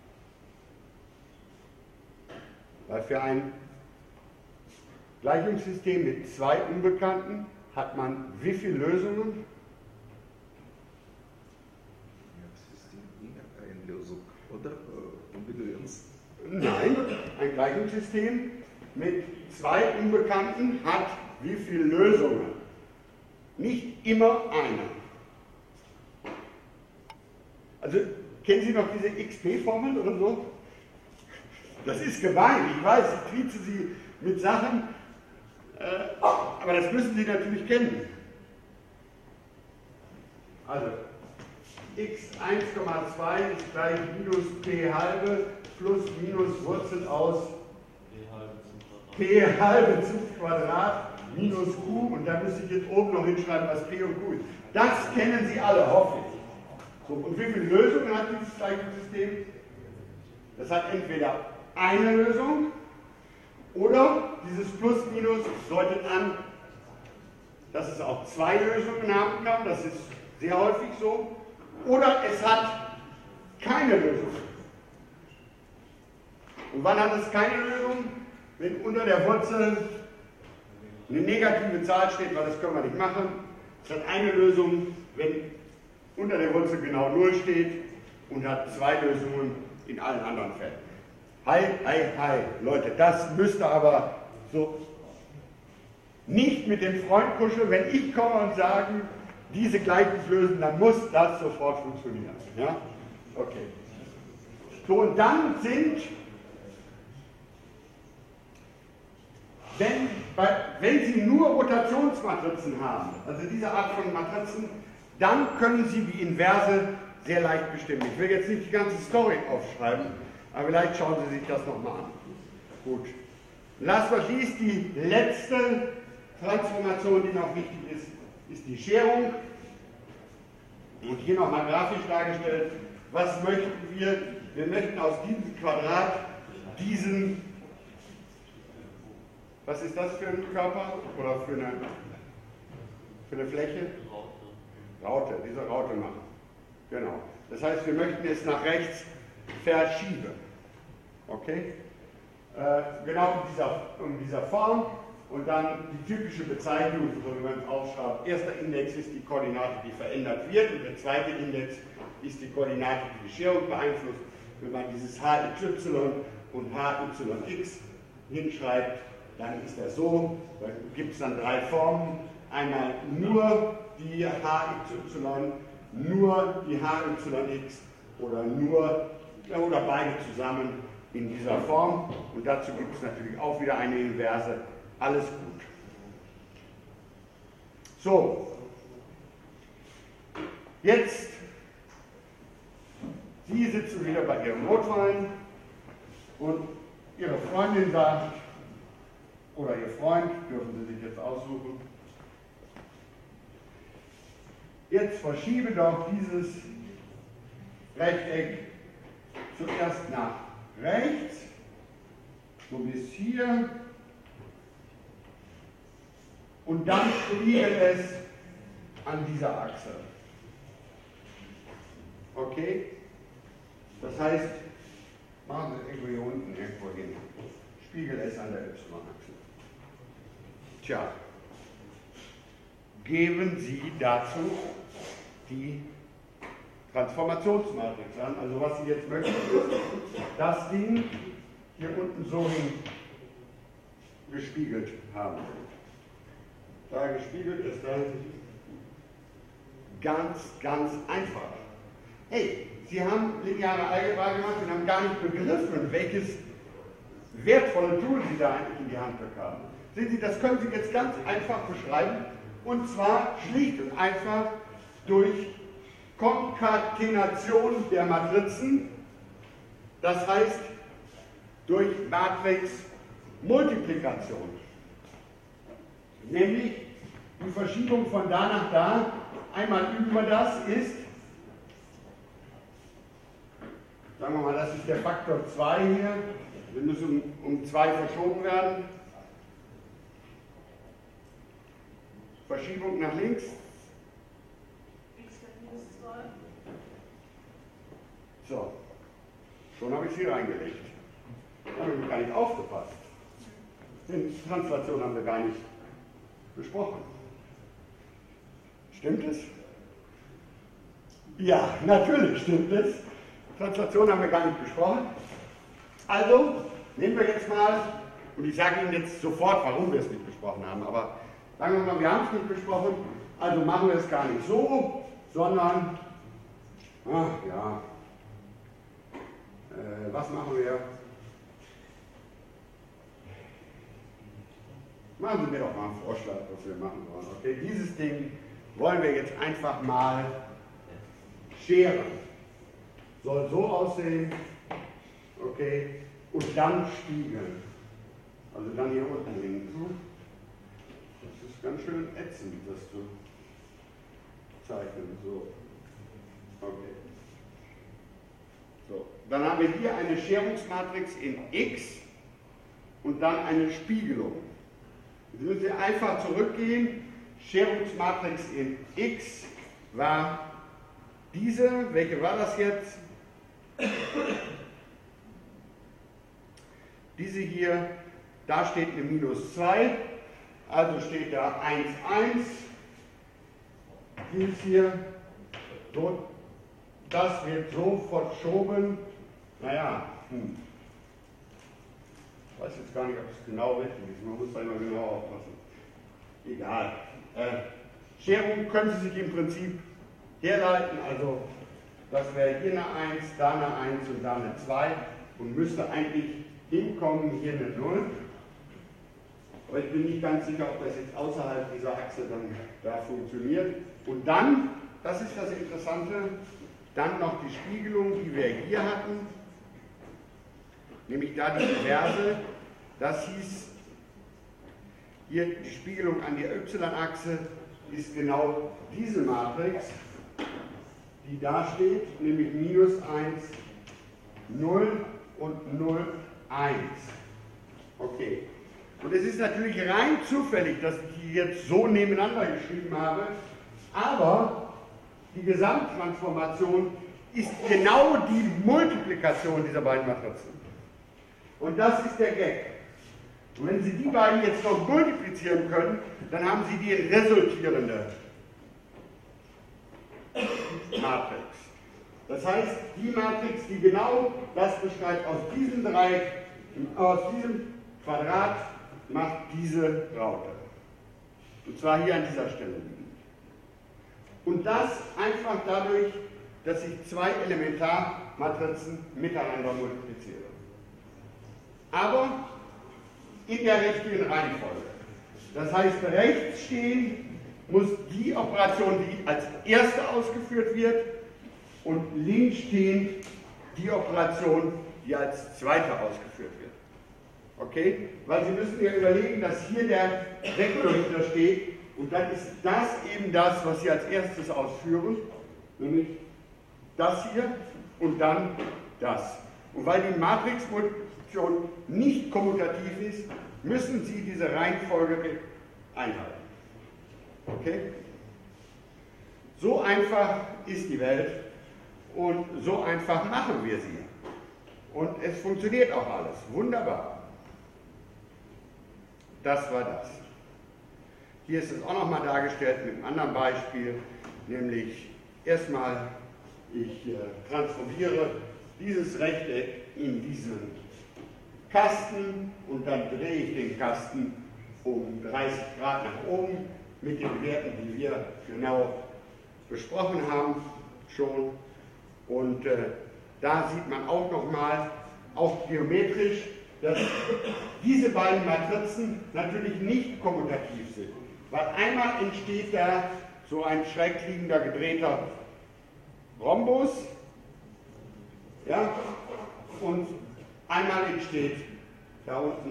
Weil für ein Gleichungssystem mit zwei Unbekannten hat man wie viele Lösungen? Eine Lösung, oder? Unbegrenzt. Nein, ein Gleichungssystem mit zwei Unbekannten hat wie viele Lösungen? Nicht immer eine. Also, kennen Sie noch diese XP-Formel oder so? Das ist gemein, ich weiß, ich trieze Sie mit Sachen, aber das müssen Sie natürlich kennen. Also, x 1,2 ist gleich minus p halbe plus minus Wurzel aus p halbe zum Quadrat minus q und da müsste ich jetzt oben noch hinschreiben, was p und q ist. Das kennen Sie alle, hoffe ich. So, und wie viele Lösungen hat dieses Gleichungssystem? Das hat entweder eine Lösung oder dieses Plus-Minus deutet an, dass es auch zwei Lösungen haben kann, das ist sehr häufig so, oder es hat keine Lösung. Und wann hat es keine Lösung? Wenn unter der Wurzel eine negative Zahl steht, weil das können wir nicht machen. Es hat eine Lösung, wenn unter der Wurzel genau 0 steht und hat zwei Lösungen in allen anderen Fällen. Hi, Leute, das müsste aber so nicht mit dem Freund kuscheln, wenn ich komme und sage, diese Gleichung lösen, dann muss das sofort funktionieren. Ja? Okay. So, und dann sind, wenn Sie nur Rotationsmatrizen haben, also diese Art von Matrizen, dann können Sie die Inverse sehr leicht bestimmen. Ich will jetzt nicht die ganze Story aufschreiben, aber vielleicht schauen Sie sich das nochmal an. Gut. Last but least, die letzte Transformation, die noch wichtig ist, ist die Scherung. Und hier nochmal grafisch dargestellt. Was möchten wir? Wir möchten aus diesem Quadrat diesen, was ist das für ein Körper oder für eine Fläche? Raute, diese Raute machen. Genau. Das heißt, wir möchten es nach rechts verschieben. Okay? Genau in dieser Form. Und dann die typische Bezeichnung, so wie man es aufschreibt. Erster Index ist die Koordinate, die verändert wird, und der zweite Index ist die Koordinate, die die Scherung beeinflusst. Wenn man dieses HXY und HYX hinschreibt, dann ist das so. Da gibt es dann drei Formen. Einmal nur die HXY, nur die HYX oder beide zusammen in dieser Form. Und dazu gibt es natürlich auch wieder eine Inverse. Alles gut. So, jetzt, Sie sitzen wieder bei Ihrem Rotwein und Ihre Freundin sagt, oder Ihr Freund, dürfen Sie sich jetzt aussuchen, jetzt verschiebe doch dieses Rechteck zuerst nach rechts, so bis hier, und dann spiegelt es an dieser Achse. Okay? Das heißt, machen Sie es irgendwo hier unten irgendwo hin. Spiegel es an der Y-Achse. Tja, geben Sie dazu die Transformationsmatrix an. Also was Sie jetzt möchten, ist das Ding hier unten so hin gespiegelt haben. Da gespiegelt ist dann ganz einfach. Hey, Sie haben lineare Algebra gemacht und haben gar nicht begriffen, welches wertvolle Tool Sie da eigentlich in die Hand bekamen. Sehen Sie, das können Sie jetzt ganz einfach beschreiben, und zwar schlicht und einfach durch Konkatenation der Matrizen, das heißt durch Matrixmultiplikation. Nämlich die Verschiebung von da nach da, einmal über das ist, sagen wir mal, das ist der Faktor 2 hier, wir müssen um 2 verschoben werden. Verschiebung nach links. So, schon habe ich sie reingelegt. Da habe ich gar nicht aufgepasst. Die Translation haben wir gar nicht besprochen. Stimmt es? Ja, natürlich stimmt es. Translation haben wir gar nicht besprochen. Also, nehmen wir jetzt mal, und ich sage Ihnen jetzt sofort, warum wir es nicht besprochen haben, aber sagen wir mal, wir haben es nicht besprochen, also machen wir es gar nicht so, sondern, was machen wir? Machen Sie mir doch mal einen Vorschlag, was wir machen wollen. Okay, dieses Ding wollen wir jetzt einfach mal scheren. Soll so aussehen, okay, und dann spiegeln. Also dann hier unten hinten. Das ist ganz schön ätzend, das zu zeichnen. So. Okay. So. Dann haben wir hier eine Scherungsmatrix in X und dann eine Spiegelung. Jetzt müssen Sie einfach zurückgehen. Scherungsmatrix in X war diese. Welche war das jetzt? Diese hier. Da steht eine minus 2. Also steht da 1, 1. Dies hier. So. Das wird so verschoben. Naja. Ich weiß jetzt gar nicht, ob es genau richtig ist. Man muss da immer genau aufpassen. Egal. Scherung können Sie sich im Prinzip herleiten. Also das wäre hier eine 1, da eine 1 und da eine 2. Und müsste eigentlich hinkommen, hier eine 0. Aber ich bin nicht ganz sicher, ob das jetzt außerhalb dieser Achse dann da funktioniert. Und dann, das ist das Interessante, dann noch die Spiegelung, die wir hier hatten. Nämlich da die Inverse, das hieß, hier die Spiegelung an die Y-Achse ist genau diese Matrix, die da steht, nämlich minus 1, 0 und 0, 1. Okay. Und es ist natürlich rein zufällig, dass ich die jetzt so nebeneinander geschrieben habe, aber die Gesamttransformation ist genau die Multiplikation dieser beiden Matrizen. Und das ist der Gag. Und wenn Sie die beiden jetzt noch multiplizieren können, dann haben Sie die resultierende Matrix. Das heißt, die Matrix, die genau das beschreibt, aus diesem Quadrat macht diese Raute. Und zwar hier an dieser Stelle liegend. Und das einfach dadurch, dass ich zwei Elementarmatrizen miteinander multipliziere. Aber in der richtigen Reihenfolge. Das heißt, rechts stehen muss die Operation, die als erste ausgeführt wird, und links stehen die Operation, die als zweite ausgeführt wird. Okay? Weil Sie müssen ja überlegen, dass hier der Vektor hinter steht und dann ist das eben das, was Sie als erstes ausführen, nämlich das hier und dann das. Und weil die Matrixmultiplikation nicht kommutativ ist, müssen Sie diese Reihenfolge einhalten. Okay? So einfach ist die Welt und so einfach machen wir sie. Und es funktioniert auch alles. Wunderbar. Das war das. Hier ist es auch nochmal dargestellt mit einem anderen Beispiel, nämlich erstmal, ich transformiere dieses Rechteck in diesen Kasten und dann drehe ich den Kasten um 30 Grad nach oben mit den Werten, die wir genau besprochen haben schon. Und da sieht man auch nochmal, auch geometrisch, dass diese beiden Matrizen natürlich nicht kommutativ sind. Weil einmal entsteht da so ein schräg liegender gedrehter Rhombus, ja, und einmal entsteht da unten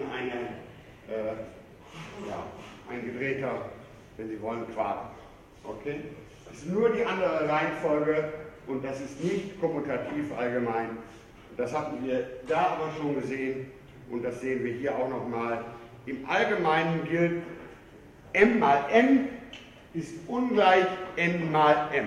ein gedrehter, wenn Sie wollen, Quader. Okay? Das ist nur die andere Reihenfolge und das ist nicht kommutativ allgemein. Das hatten wir da aber schon gesehen und das sehen wir hier auch nochmal. Im Allgemeinen gilt, m mal n ist ungleich n mal m.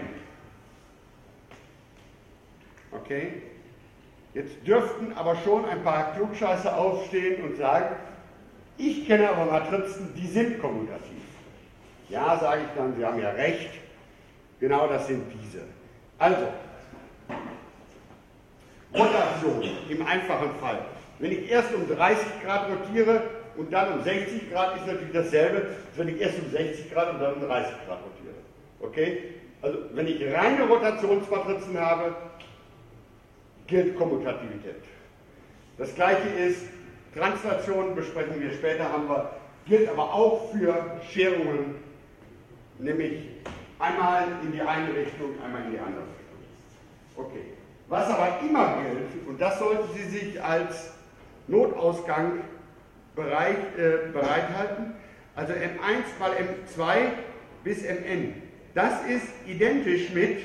Okay? Jetzt dürften aber schon ein paar Klugscheißer aufstehen und sagen, ich kenne aber Matrizen, die sind kommutativ. Ja, sage ich dann, Sie haben ja recht, genau das sind diese. Also, Rotation im einfachen Fall. Wenn ich erst um 30 Grad rotiere und dann um 60 Grad, ist natürlich dasselbe, als wenn ich erst um 60 Grad und dann um 30 Grad rotiere. Okay? Also, wenn ich reine Rotationsmatrizen habe, gilt Kommutativität. Das gleiche ist, Translation besprechen wir später, gilt aber auch für Scherungen, nämlich einmal in die eine Richtung, einmal in die andere Richtung. Okay. Was aber immer gilt, und das sollten Sie sich als Notausgang bereithalten, also M1 mal M2 bis Mn, das ist identisch mit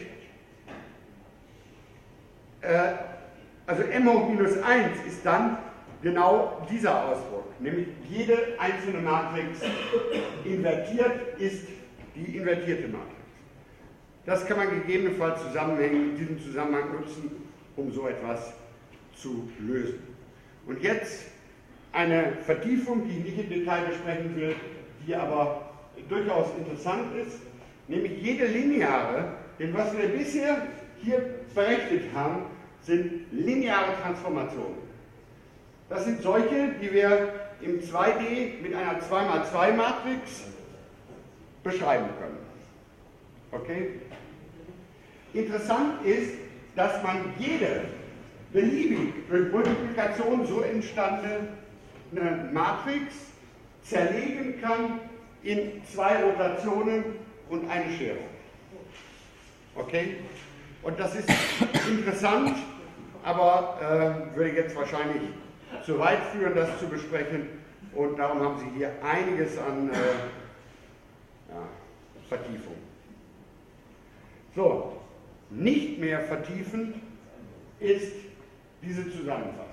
also m hoch minus 1 ist dann genau dieser Ausdruck, nämlich jede einzelne Matrix invertiert ist die invertierte Matrix. Das kann man gegebenenfalls diesen Zusammenhang nutzen, um so etwas zu lösen. Und jetzt eine Vertiefung, die ich nicht im Detail besprechen will, die aber durchaus interessant ist, nämlich jede lineare, denn was wir bisher hier berechnet haben, sind lineare Transformationen. Das sind solche, die wir im 2D mit einer 2×2 Matrix beschreiben können. Okay? Interessant ist, dass man jede beliebig durch Multiplikation so entstandene Matrix zerlegen kann in zwei Rotationen und eine Scherung. Okay? Und das ist interessant, aber würde jetzt wahrscheinlich zu weit führen, das zu besprechen. Und darum haben Sie hier einiges an Vertiefung. So, nicht mehr vertiefend ist diese Zusammenfassung.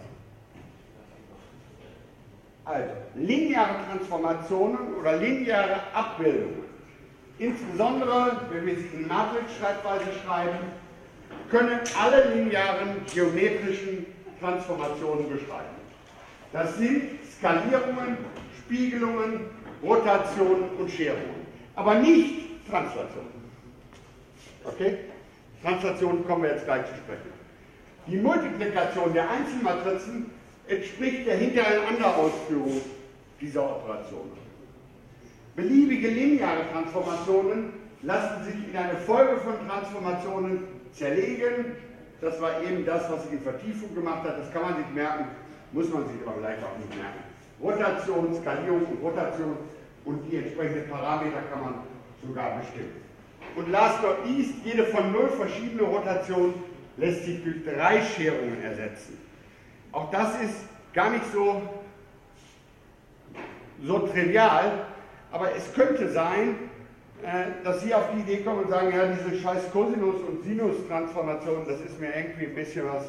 Also, lineare Transformationen oder lineare Abbildungen, insbesondere wenn wir sie in Matrixschreibweise schreiben, können alle linearen geometrischen Transformationen beschreiben. Das sind Skalierungen, Spiegelungen, Rotationen und Scherungen. Aber nicht Translationen. Okay? Translationen kommen wir jetzt gleich zu sprechen. Die Multiplikation der Einzelmatrizen entspricht der hintereinander Ausführung dieser Operationen. Beliebige lineare Transformationen lassen sich in eine Folge von Transformationen zerlegen. Das war eben das, was ich in Vertiefung gemacht habe. Das kann man sich merken, muss man sich aber vielleicht auch nicht merken. Rotation, Skalierung und Rotation und die entsprechenden Parameter kann man sogar bestimmen. Und last not least, jede von 0 verschiedene Rotation lässt sich durch 3 Scherungen ersetzen. Auch das ist gar nicht so trivial, aber es könnte sein, dass Sie auf die Idee kommen und sagen, ja, diese scheiß Cosinus- und Sinus-Transformation, das ist mir irgendwie ein bisschen was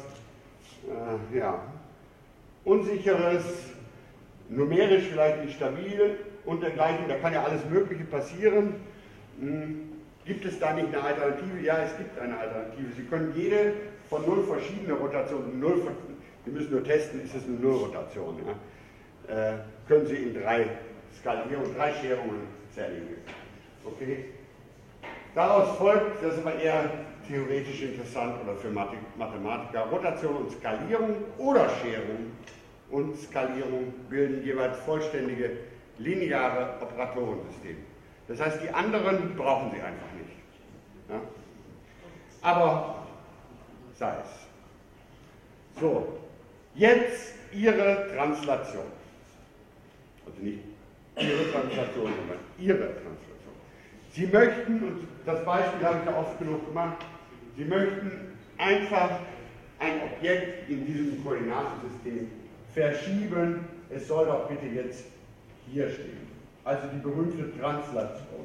Unsicheres, numerisch vielleicht nicht stabil und dergleichen, da kann ja alles Mögliche passieren. Gibt es da nicht eine Alternative? Ja, es gibt eine Alternative. Sie können jede von 0 verschiedene Rotationen, Sie müssen nur testen, ist es eine Nullrotation, ja? Können Sie in 3 Skalierungen, 3 Scherungen zerlegen. Okay? Daraus folgt, das ist aber eher theoretisch interessant oder für Mathematiker, Rotation und Skalierung oder Scherung und Skalierung bilden jeweils vollständige lineare Operatorensysteme. Das heißt, die anderen brauchen Sie einfach nicht. Ja? Aber sei es. So, jetzt Ihre Translation. Also nicht Ihre Translation, sondern Ihre Translation. Sie möchten, und das Beispiel habe ich ja oft genug gemacht, Sie möchten einfach ein Objekt in diesem Koordinatensystem verschieben. Es soll doch bitte jetzt hier stehen. Also die berühmte Translation.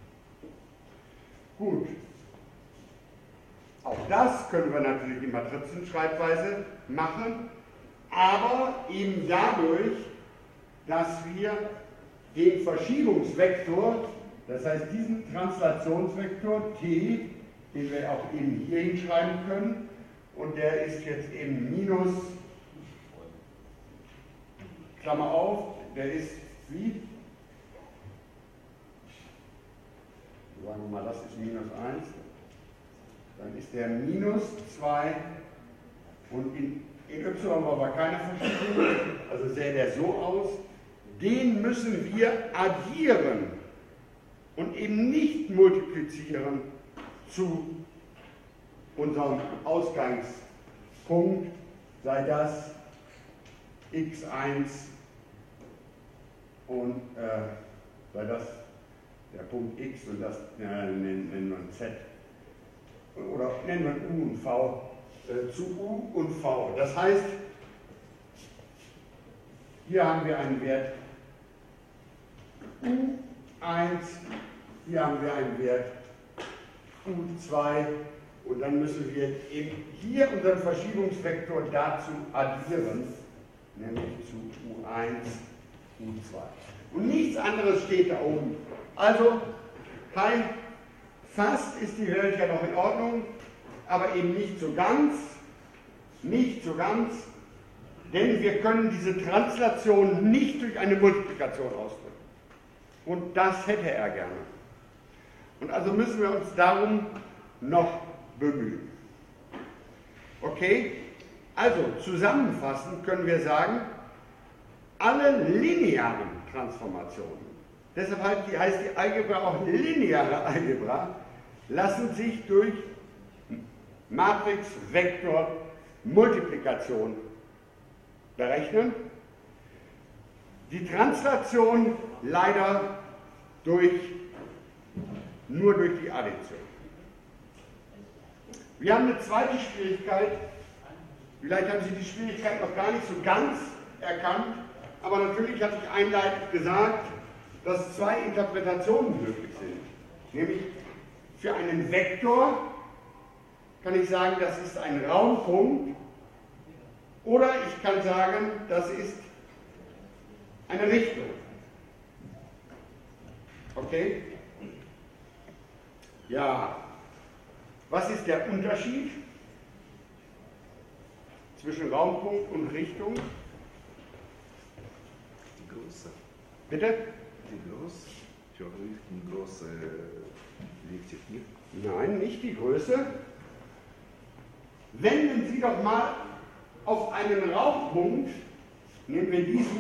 Gut. Auch das können wir natürlich in Matrizenschreibweise machen, aber eben dadurch, dass wir den Verschiebungsvektor, das heißt diesen Translationsvektor t, den wir auch eben hier hinschreiben können, und der ist jetzt eben minus, Klammer auf, der ist wie? Sagen wir mal, das ist minus 1, dann ist der minus 2 und in y haben wir aber keine Verschiebung, also sähe der so aus, den müssen wir addieren und eben nicht multiplizieren zu unserem Ausgangspunkt, sei das x1 und sei das der Punkt x und das nennen wir z oder nennen wir u und v zu u und v. Das heißt, hier haben wir einen Wert u1, hier haben wir einen Wert u2 und dann müssen wir eben hier unseren Verschiebungsvektor dazu addieren, nämlich zu u1, u2. Und nichts anderes steht da oben. Also, fast ist die Welt ja noch in Ordnung, aber eben nicht so ganz, denn wir können diese Translation nicht durch eine Multiplikation ausdrücken. Und das hätte er gerne. Und also müssen wir uns darum noch bemühen. Okay? Also, zusammenfassend können wir sagen, alle linearen Transformationen, deshalb heißt die Algebra auch lineare Algebra, lassen sich durch Matrix-Vektor-Multiplikation berechnen. Die Translation leider nur durch die Addition. Wir haben eine zweite Schwierigkeit, vielleicht haben Sie die Schwierigkeit noch gar nicht so ganz erkannt, aber natürlich hatte ich einleitend gesagt, dass 2 Interpretationen möglich sind. Nämlich für einen Vektor kann ich sagen, das ist ein Raumpunkt, oder ich kann sagen, das ist eine Richtung. Okay? Ja. Was ist der Unterschied zwischen Raumpunkt und Richtung? Größe. Bitte? Die Größe? Für Richtengröße wichtig nicht? Nein, nicht die Größe. Wenden Sie doch mal auf einen Raumpunkt, nehmen wir diesen,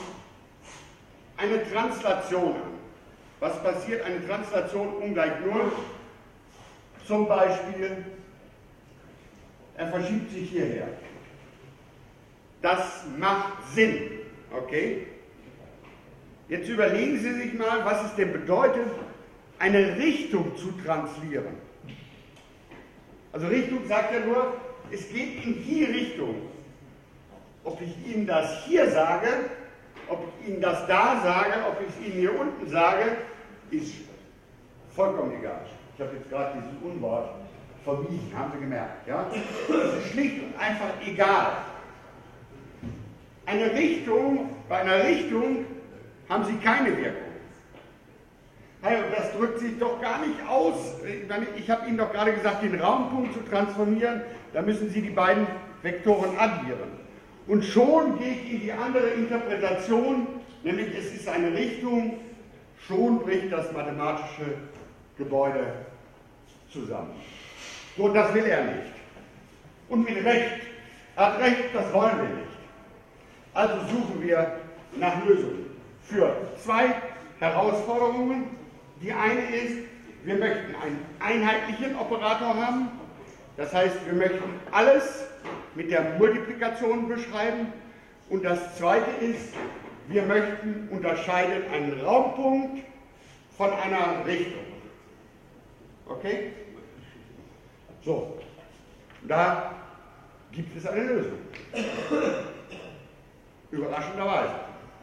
eine Translation an. Was passiert? Eine Translation ungleich 0. Zum Beispiel, er verschiebt sich hierher. Das macht Sinn. Okay? Jetzt überlegen Sie sich mal, was es denn bedeutet, eine Richtung zu translieren. Also Richtung sagt ja nur, es geht in die Richtung. Ob ich Ihnen das hier sage, ob ich Ihnen das da sage, ob ich es Ihnen hier unten sage, ist vollkommen egal. Ich habe jetzt gerade dieses Unwort vermieden, haben Sie gemerkt. Ja? Es ist schlicht und einfach egal. Eine Richtung, bei einer Richtung haben Sie keine Wirkung. Also das drückt sich doch gar nicht aus. Ich habe Ihnen doch gerade gesagt, den Raumpunkt zu transformieren, da müssen Sie die beiden Vektoren addieren. Und schon gehe ich in die andere Interpretation, nämlich es ist eine Richtung, schon bricht das mathematische Gebäude zusammen. So, das will er nicht. Und mit Recht. Er hat recht, das wollen wir nicht. Also suchen wir nach Lösungen für zwei Herausforderungen. Die eine ist, wir möchten einen einheitlichen Operator haben. Das heißt, wir möchten alles mit der Multiplikation beschreiben. Und das zweite ist, wir möchten unterscheiden einen Raumpunkt von einer Richtung. Okay? So, da gibt es eine Lösung. Überraschenderweise.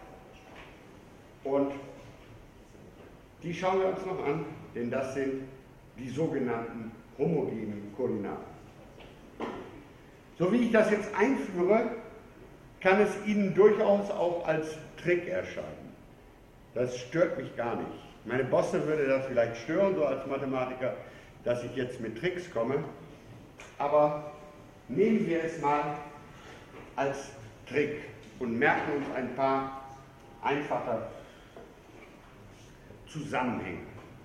Und die schauen wir uns noch an, denn das sind die sogenannten homogenen Koordinaten. So wie ich das jetzt einführe, kann es Ihnen durchaus auch als Trick erscheinen. Das stört mich gar nicht. Meine Bosse würde das vielleicht stören, so als Mathematiker, dass ich jetzt mit Tricks komme. Aber nehmen wir es mal als Trick und merken uns ein paar einfache Zusammenhänge.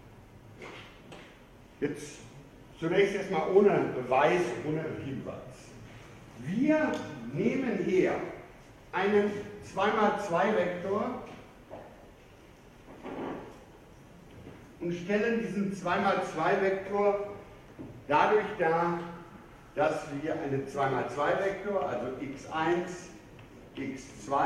Jetzt zunächst erstmal ohne Beweis, ohne Hinweis. Wir nehmen her einen 2×2-Vektor und stellen diesen 2×2-Vektor dadurch dar, dass wir einen 2×2-Vektor, also x1, x2,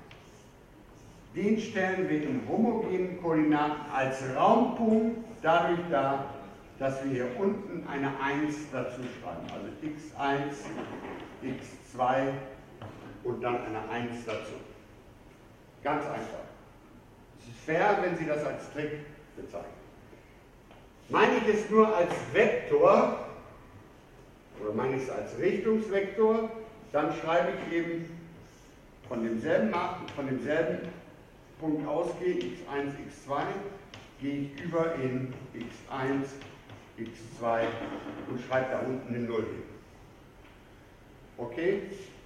den stellen wir in homogenen Koordinaten als Raumpunkt dadurch dar, dass wir hier unten eine 1 dazu schreiben. Also x1, x2 und dann eine 1 dazu. Ganz einfach. Es ist fair, wenn Sie das als Trick bezeichnen. Meine ich es nur als Vektor oder meine ich es als Richtungsvektor, dann schreibe ich eben von demselben Punkt ausgehend, x1, x2, gehe ich über in x1, x2 und schreibe da unten eine 0 hin. Okay?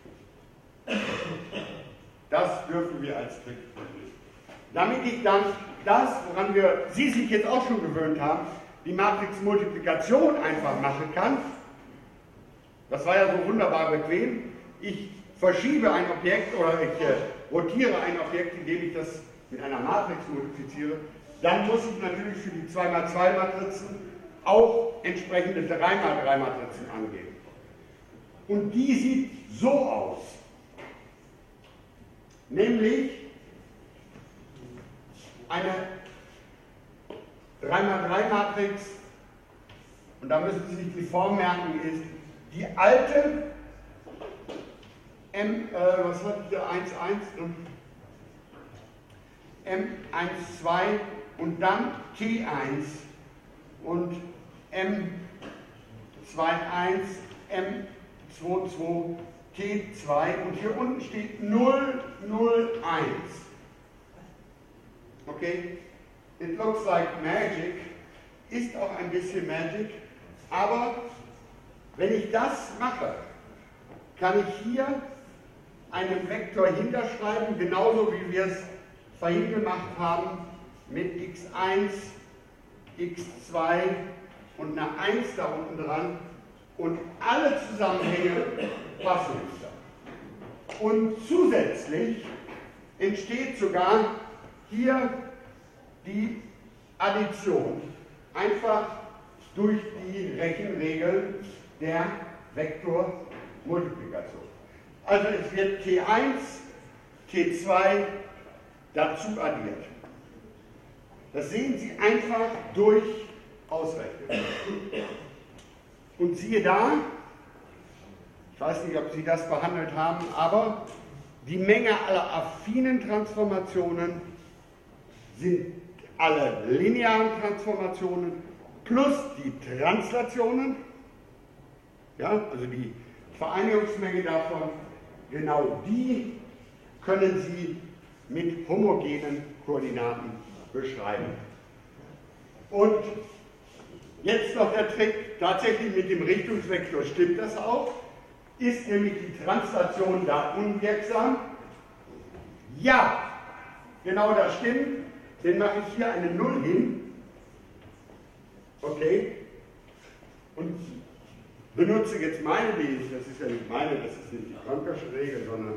Das dürfen wir als Trick machen. Damit ich dann das, woran Sie sich jetzt auch schon gewöhnt haben, die Matrixmultiplikation einfach machen kann. Das war ja so wunderbar bequem. Ich verschiebe ein Objekt oder ich rotiere ein Objekt, indem ich das mit einer Matrix multipliziere. Dann muss ich natürlich für die 2×2-Matrizen auch entsprechende 3×3-Matrizen angeben. Und die sieht so aus. Nämlich eine 3×3-Matrix, und da müssen Sie sich die Form merken, ist die alte was hatte ich da, 1, 1, M1, 2 und dann T1 und M2, 1, M2, 2, T2 und hier unten steht 0, 0, 1. Okay? It looks like magic, ist auch ein bisschen Magic, aber wenn ich das mache, kann ich hier einen Vektor hinterschreiben, genauso wie wir es vorhin gemacht haben mit x1, x2 und einer 1 da unten dran und alle Zusammenhänge passen uns da. Und zusätzlich entsteht sogar hier die Addition, einfach durch die Rechenregel der Vektormultiplikation. Also es wird T1, T2 dazu addiert. Das sehen Sie einfach durch Ausrechnen. Und siehe da, ich weiß nicht, ob Sie das behandelt haben, aber die Menge aller affinen Transformationen sind alle linearen Transformationen plus die Translationen, ja, also die Vereinigungsmenge davon, genau die können Sie mit homogenen Koordinaten beschreiben. Und jetzt noch der Trick, tatsächlich mit dem Richtungsvektor stimmt das auch. Ist nämlich die Translation da unwirksam? Ja, genau das stimmt. Den mache ich hier eine 0 hin. Okay. Und benutze jetzt meine, das ist ja nicht meine, das ist nicht die Krampersche Regel, sondern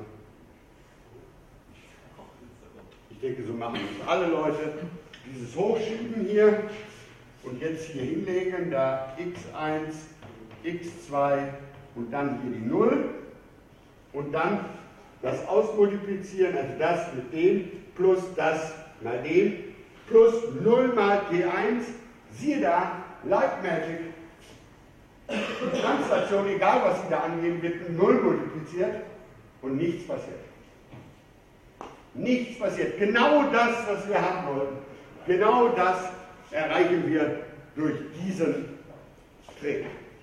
ich denke, so machen es alle Leute. Dieses Hochschieben hier und jetzt hier hinlegen, da x1, x2 und dann hier die 0 und dann das ausmultiplizieren, also das mit dem plus das mal dem plus 0 mal t1, siehe da, like magic, die Translation, egal was Sie da angeben, wird mit 0 multipliziert und nichts passiert. Nichts passiert. Genau das, was wir haben wollten, genau das erreichen wir durch diesen Trick.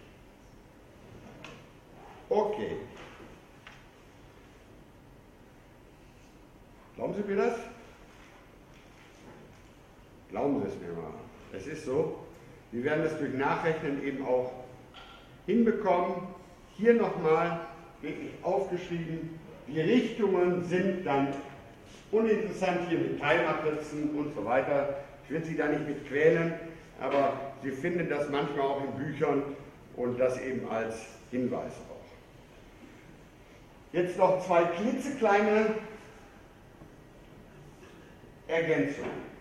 Okay. Glauben Sie mir das? Glauben Sie es mir mal. Es ist so, wir werden es durch Nachrechnen eben auch hinbekommen. Hier nochmal wirklich aufgeschrieben, die Richtungen sind dann uninteressant hier mit Teilmatrizen und so weiter. Ich will Sie da nicht mit quälen, aber Sie finden das manchmal auch in Büchern und das eben als Hinweis auch. Jetzt noch zwei klitzekleine Ergänzungen.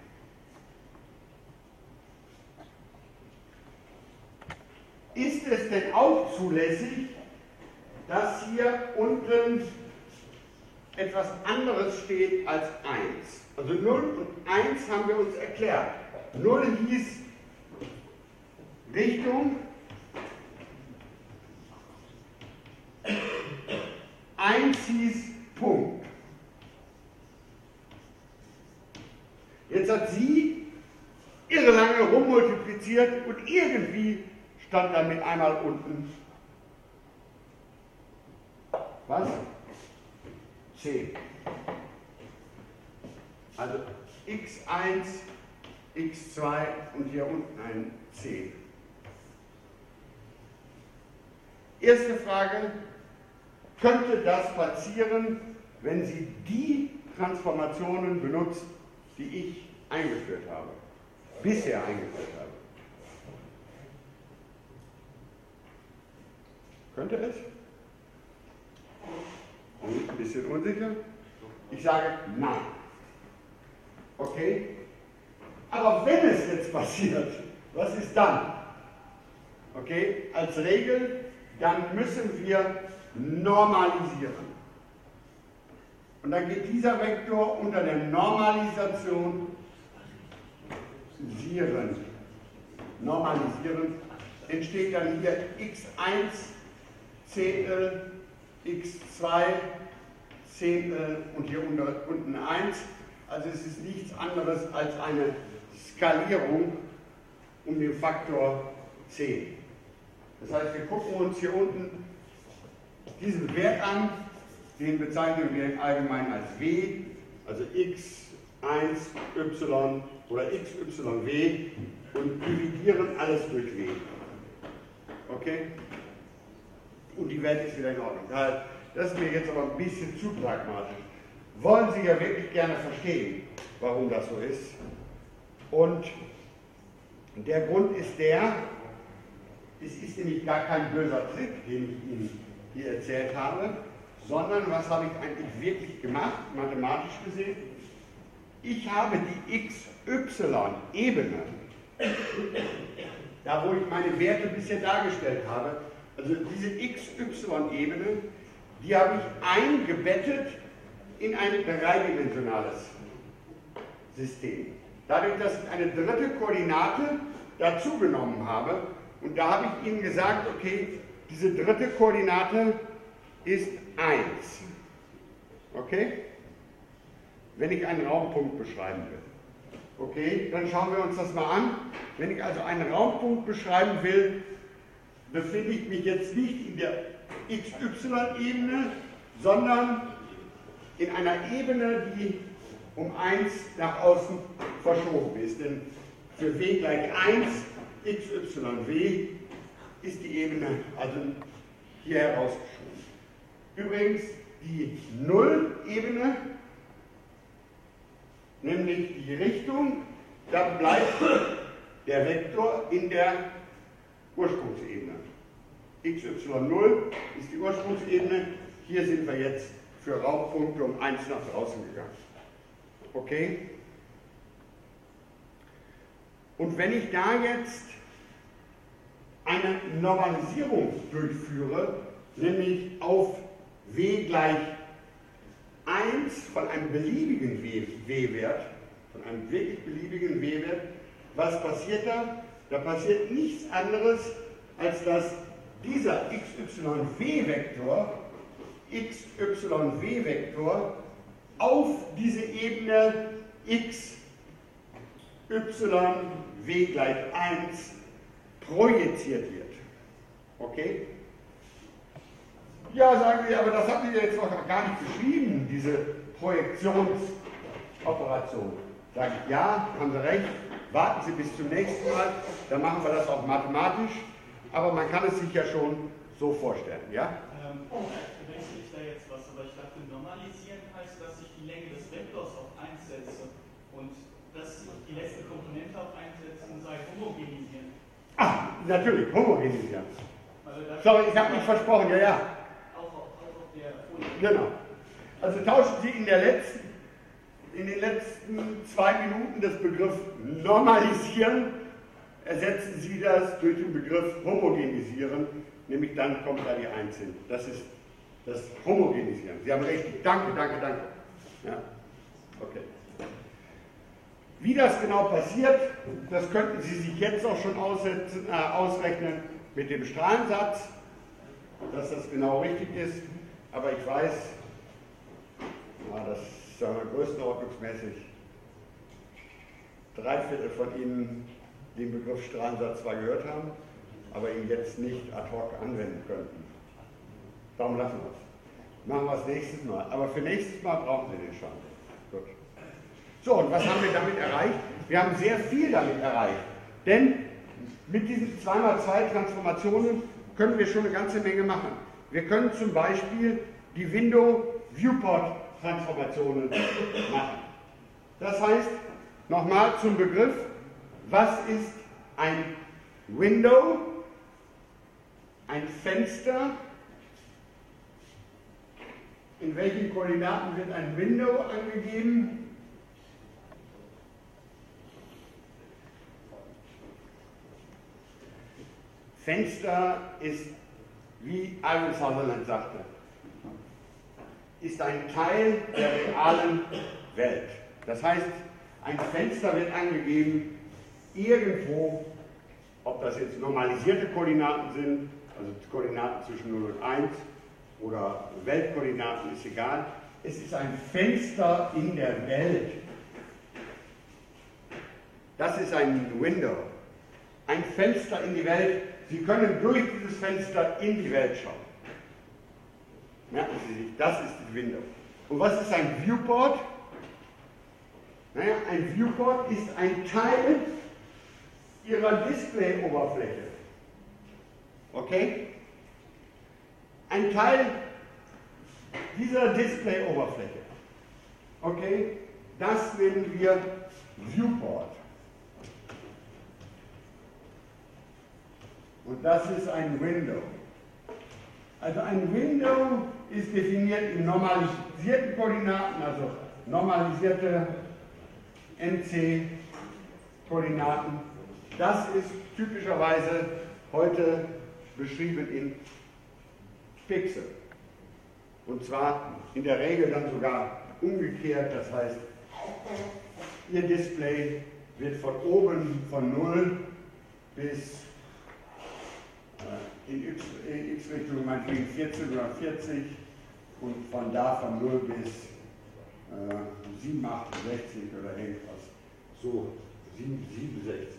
Ist es denn auch zulässig, dass hier unten etwas anderes steht als 1? Also 0 und 1 haben wir uns erklärt. 0 hieß Richtung, 1 hieß Punkt. Jetzt hat sie irre lange rummultipliziert und irgendwie stand dann mit einmal unten was? 10. Also x1, x2 und hier unten ein 10. Erste Frage, könnte das passieren, wenn Sie die Transformationen benutzt, die ich eingeführt habe, bisher eingeführt habe? Könnte es? Ein bisschen unsicher? Ich sage nein. Okay? Aber wenn es jetzt passiert, was ist dann? Okay? Als Regel, dann müssen wir normalisieren. Und dann geht dieser Vektor unter der Normalisation normalisieren, entsteht dann hier x1 Zehntel, x2 Zehntel und hier unten 1. Also es ist nichts anderes als eine Skalierung um den Faktor 10. Das heißt, wir gucken uns hier unten diesen Wert an, den bezeichnen wir im Allgemeinen als W, also x1, y oder xyw und dividieren alles durch W. Okay? Und die Welt ist wieder in Ordnung. Das ist mir jetzt aber ein bisschen zu pragmatisch. wollen Sie ja wirklich gerne verstehen, warum das so ist. Und der Grund ist es ist nämlich gar kein böser Trick, den ich Ihnen hier erzählt habe, sondern was habe ich eigentlich wirklich gemacht, mathematisch gesehen? Ich habe die XY-Ebene, da wo ich meine Werte bisher dargestellt habe, also diese XY-Ebene, die habe ich eingebettet in ein dreidimensionales System. Dadurch, dass ich eine dritte Koordinate dazugenommen habe, und da habe ich Ihnen gesagt, okay, diese dritte Koordinate ist 1. Okay? Wenn ich einen Raumpunkt beschreiben will. Okay, dann schauen wir uns das mal an. Wenn ich also einen Raumpunkt beschreiben will, befinde ich mich jetzt nicht in der XY-Ebene, sondern in einer Ebene, die um 1 nach außen verschoben ist. Denn für w gleich 1, xyw, ist die Ebene also hier herausgeschoben. Übrigens die Null-Ebene, nämlich die Richtung, da bleibt der Vektor in der Ursprungsebene. xy0 ist die Ursprungsebene, hier sind wir jetzt für Raumpunkte um 1 nach draußen gegangen. Okay? Und wenn ich da jetzt eine Normalisierung durchführe, nämlich auf w gleich 1 von einem beliebigen w-Wert, von einem wirklich beliebigen w-Wert, was passiert da? Da passiert nichts anderes, als dass dieser xy-w-Vektor auf diese Ebene x y gleich 1 projiziert wird. Okay? Ja, sagen Sie, aber das haben Sie jetzt noch gar nicht beschrieben, diese Projektionsoperation. Sage ich, ja, haben Sie recht, warten Sie bis zum nächsten Mal, dann machen wir das auch mathematisch, aber man kann es sich ja schon so vorstellen, ja? Wechsle ich da jetzt was, aber ich dachte, normalisieren heißt, dass ich die Länge des Vektors auf 1 setze und dass die letzte Komponente auf 1 setze und sage homogenisieren. Ach, natürlich, homogenisieren. Sorry, ich habe mich versprochen, ja, ja. Auch auf der Folie. Genau. Also tauschen Sie in den letzten 2 Minuten das Begriff normalisieren, ersetzen Sie das durch den Begriff homogenisieren, nämlich dann kommt da die 1 hin. Das ist das Homogenisieren. Sie haben recht. Danke. Ja? Okay. Wie das genau passiert, das könnten Sie sich jetzt auch schon ausrechnen mit dem Strahlensatz, dass das genau richtig ist. Aber ich weiß, das ist größenordnungsmäßig 3/4 von Ihnen den Begriff Strahlensatz zwar gehört haben, aber ihn jetzt nicht ad hoc anwenden könnten. Darum lassen wir es. Machen wir es nächstes Mal. Aber für nächstes Mal brauchen Sie den schon. Gut. So, und was haben wir damit erreicht? Wir haben sehr viel damit erreicht. Denn mit diesen 2x2 Transformationen können wir schon eine ganze Menge machen. Wir können zum Beispiel die Window-Viewport-Transformationen machen. Das heißt, nochmal zum Begriff, was ist ein Window? Ein Fenster. In welchen Koordinaten wird ein Window angegeben? Fenster ist, wie Ivan Sutherland sagte, ist ein Teil der realen Welt. Das heißt, ein Fenster wird angegeben irgendwo, ob das jetzt normalisierte Koordinaten sind, also Koordinaten zwischen 0 und 1 oder Weltkoordinaten, ist egal. Es ist ein Fenster in der Welt. Das ist ein Window. Ein Fenster in die Welt. Sie können durch dieses Fenster in die Welt schauen. Merken Sie sich, das ist das Window. Und was ist ein Viewport? Naja, ein Viewport ist ein Teil Ihrer Display-Oberfläche. Okay? Ein Teil dieser Display-Oberfläche. Okay, das nennen wir Viewport. Und das ist ein Window. Also ein Window ist definiert in normalisierten Koordinaten, also normalisierte NC-Koordinaten. Das ist typischerweise heute beschrieben in Pixel. Und zwar in der Regel dann sogar umgekehrt, das heißt, Ihr Display wird von oben von 0 bis in X-Richtung meinetwegen 14 oder 40 und von da von 0 bis 67 oder irgendwas, so 67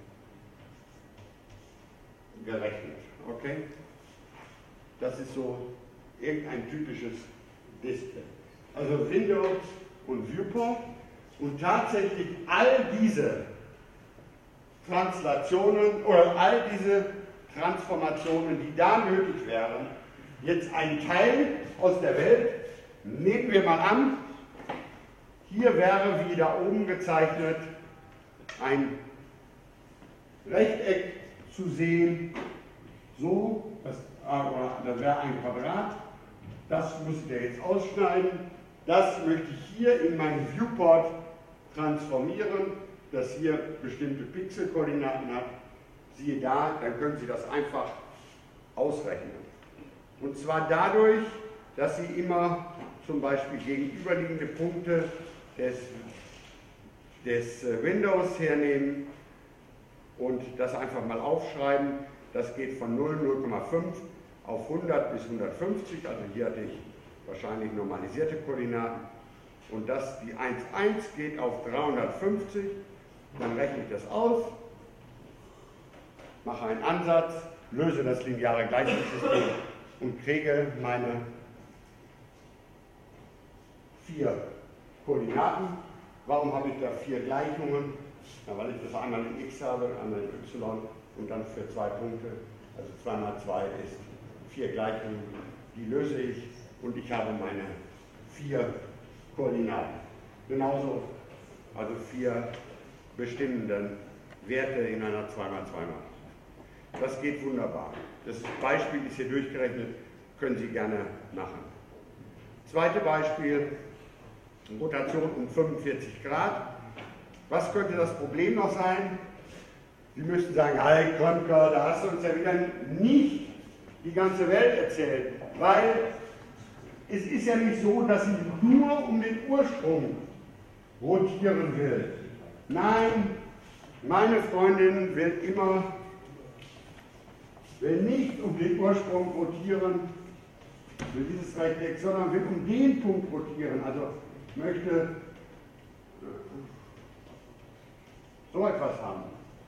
gerechnet. Okay? Das ist so irgendein typisches Display. Also Windows und Viewport und tatsächlich all diese Translationen oder all diese Transformationen, die da nötig wären, jetzt ein Teil aus der Welt, nehmen wir mal an, hier wäre wie da oben gezeichnet ein Rechteck zu sehen, so, da wäre ein Quadrat, das muss ich ja jetzt ausschneiden, das möchte ich hier in meinen Viewport transformieren, das hier bestimmte Pixelkoordinaten hat, siehe da, dann können Sie das einfach ausrechnen. Und zwar dadurch, dass Sie immer zum Beispiel gegenüberliegende Punkte des Windows hernehmen und das einfach mal aufschreiben. Das geht von 0, 0,5 auf 100 bis 150, also hier hatte ich wahrscheinlich normalisierte Koordinaten. Und das, die 1,1 geht auf 350, dann rechne ich das aus, mache einen Ansatz, löse das lineare Gleichungssystem und kriege meine 4 Koordinaten. Warum habe ich da 4 Gleichungen? Ja, weil ich das einmal in x habe, einmal in y und dann für 2 Punkte, also 2 mal 2 ist 4 Gleichungen, die löse ich und ich habe meine 4 Koordinaten. Genauso, also 4 bestimmenden Werte in einer 2 mal 2 Matrix. Das geht wunderbar. Das Beispiel ist hier durchgerechnet, können Sie gerne machen. Zweite Beispiel, Rotation um 45 Grad. Was könnte das Problem noch sein? Sie müssten sagen, hey Krömker, da hast du uns ja wieder nicht die ganze Welt erzählt, weil es ist ja nicht so, dass sie nur um den Ursprung rotieren will. Nein, meine Freundin will nicht um den Ursprung rotieren, will dieses Rechteck, sondern will um den Punkt rotieren. Also möchte so etwas haben.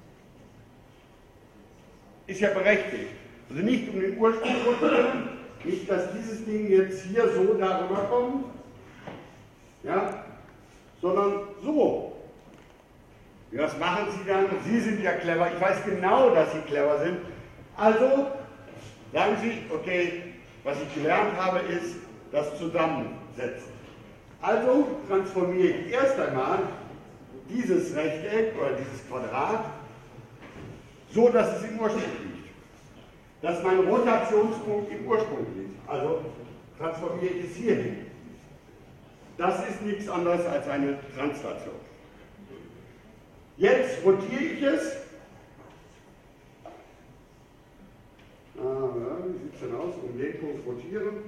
Ist ja berechtigt. Also nicht um den Ursprung rotieren, nicht, dass dieses Ding jetzt hier so darüber kommt, ja, sondern so. Ja, was machen Sie dann? Sie sind ja clever. Ich weiß genau, dass Sie clever sind. Also sagen Sie, okay, was ich gelernt habe, ist das Zusammensetzen. Also transformiere ich erst einmal dieses Rechteck oder dieses Quadrat so, dass es im Ursprung liegt. Dass mein Rotationspunkt im Ursprung liegt. Also transformiere ich es hierhin. Das ist nichts anderes als eine Translation. Jetzt rotiere ich es. Wie sieht es denn aus? Um den Punkt rotieren.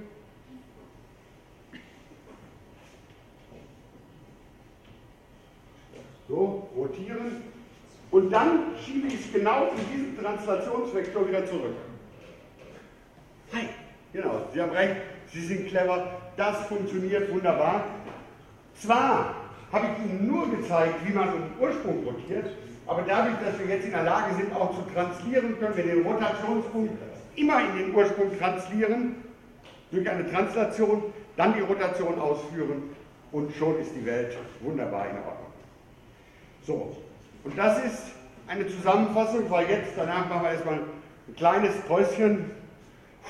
So, rotieren. Und dann schiebe ich es genau in diesen Translationsvektor wieder zurück. Hi, genau, Sie haben recht, Sie sind clever, das funktioniert wunderbar. Zwar habe ich Ihnen nur gezeigt, wie man um den Ursprung rotiert, aber dadurch, dass wir jetzt in der Lage sind, auch zu translieren, können wir den Rotationspunkt immer in den Ursprung translieren, durch eine Translation, dann die Rotation ausführen und schon ist die Welt wunderbar in Ordnung. So, und das ist eine Zusammenfassung, weil jetzt, danach machen wir erstmal ein kleines Päuschen,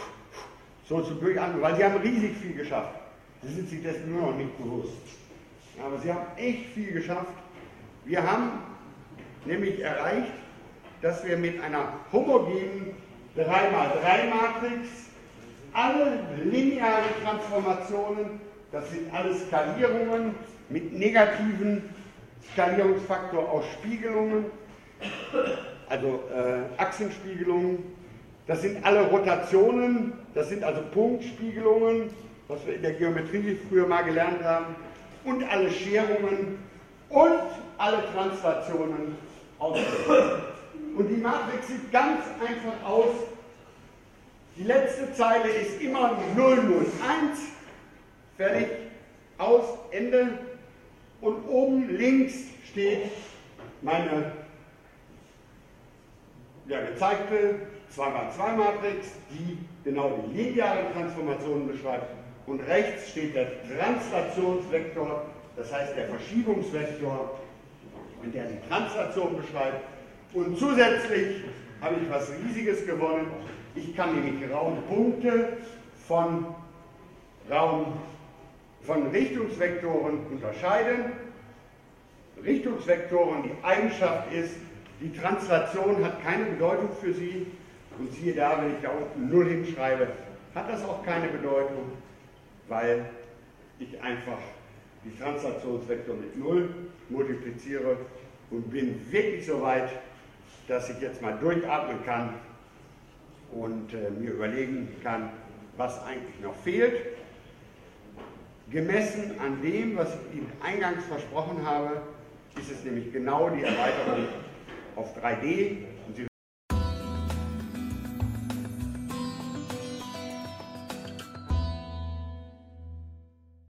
so zu durchatmen, weil Sie haben riesig viel geschafft. Sie sind sich dessen nur noch nicht bewusst. Aber Sie haben echt viel geschafft. Wir haben nämlich erreicht, dass wir mit einer homogenen 3×3-Matrix alle linearen Transformationen, das sind alles Skalierungen mit negativen Skalierungsfaktor aus Spiegelungen, also Achsenspiegelungen, das sind alle Rotationen, das sind also Punktspiegelungen, was wir in der Geometrie früher mal gelernt haben, und alle Scherungen und alle Translationen ausgeführt. Und die Matrix sieht ganz einfach aus. Die letzte Zeile ist immer 0, 0, 1, fertig, aus, Ende. Und oben links steht meine gezeigte 2×2-Matrix, die genau die linearen Transformationen beschreibt. Und rechts steht der Translationsvektor, das heißt der Verschiebungsvektor, der die Translation beschreibt. Und zusätzlich habe ich was Riesiges gewonnen. Ich kann nämlich Raumpunkte von Richtungsvektoren unterscheiden. Richtungsvektoren, die Eigenschaft ist, die Translation hat keine Bedeutung für sie. Und siehe da, wenn ich da unten 0 hinschreibe, hat das auch keine Bedeutung, weil ich einfach die Translationsvektor mit 0 multipliziere und bin wirklich so weit, dass ich jetzt mal durchatmen kann und mir überlegen kann, was eigentlich noch fehlt. Gemessen an dem, was ich Ihnen eingangs versprochen habe, ist es nämlich genau die Erweiterung auf 3D.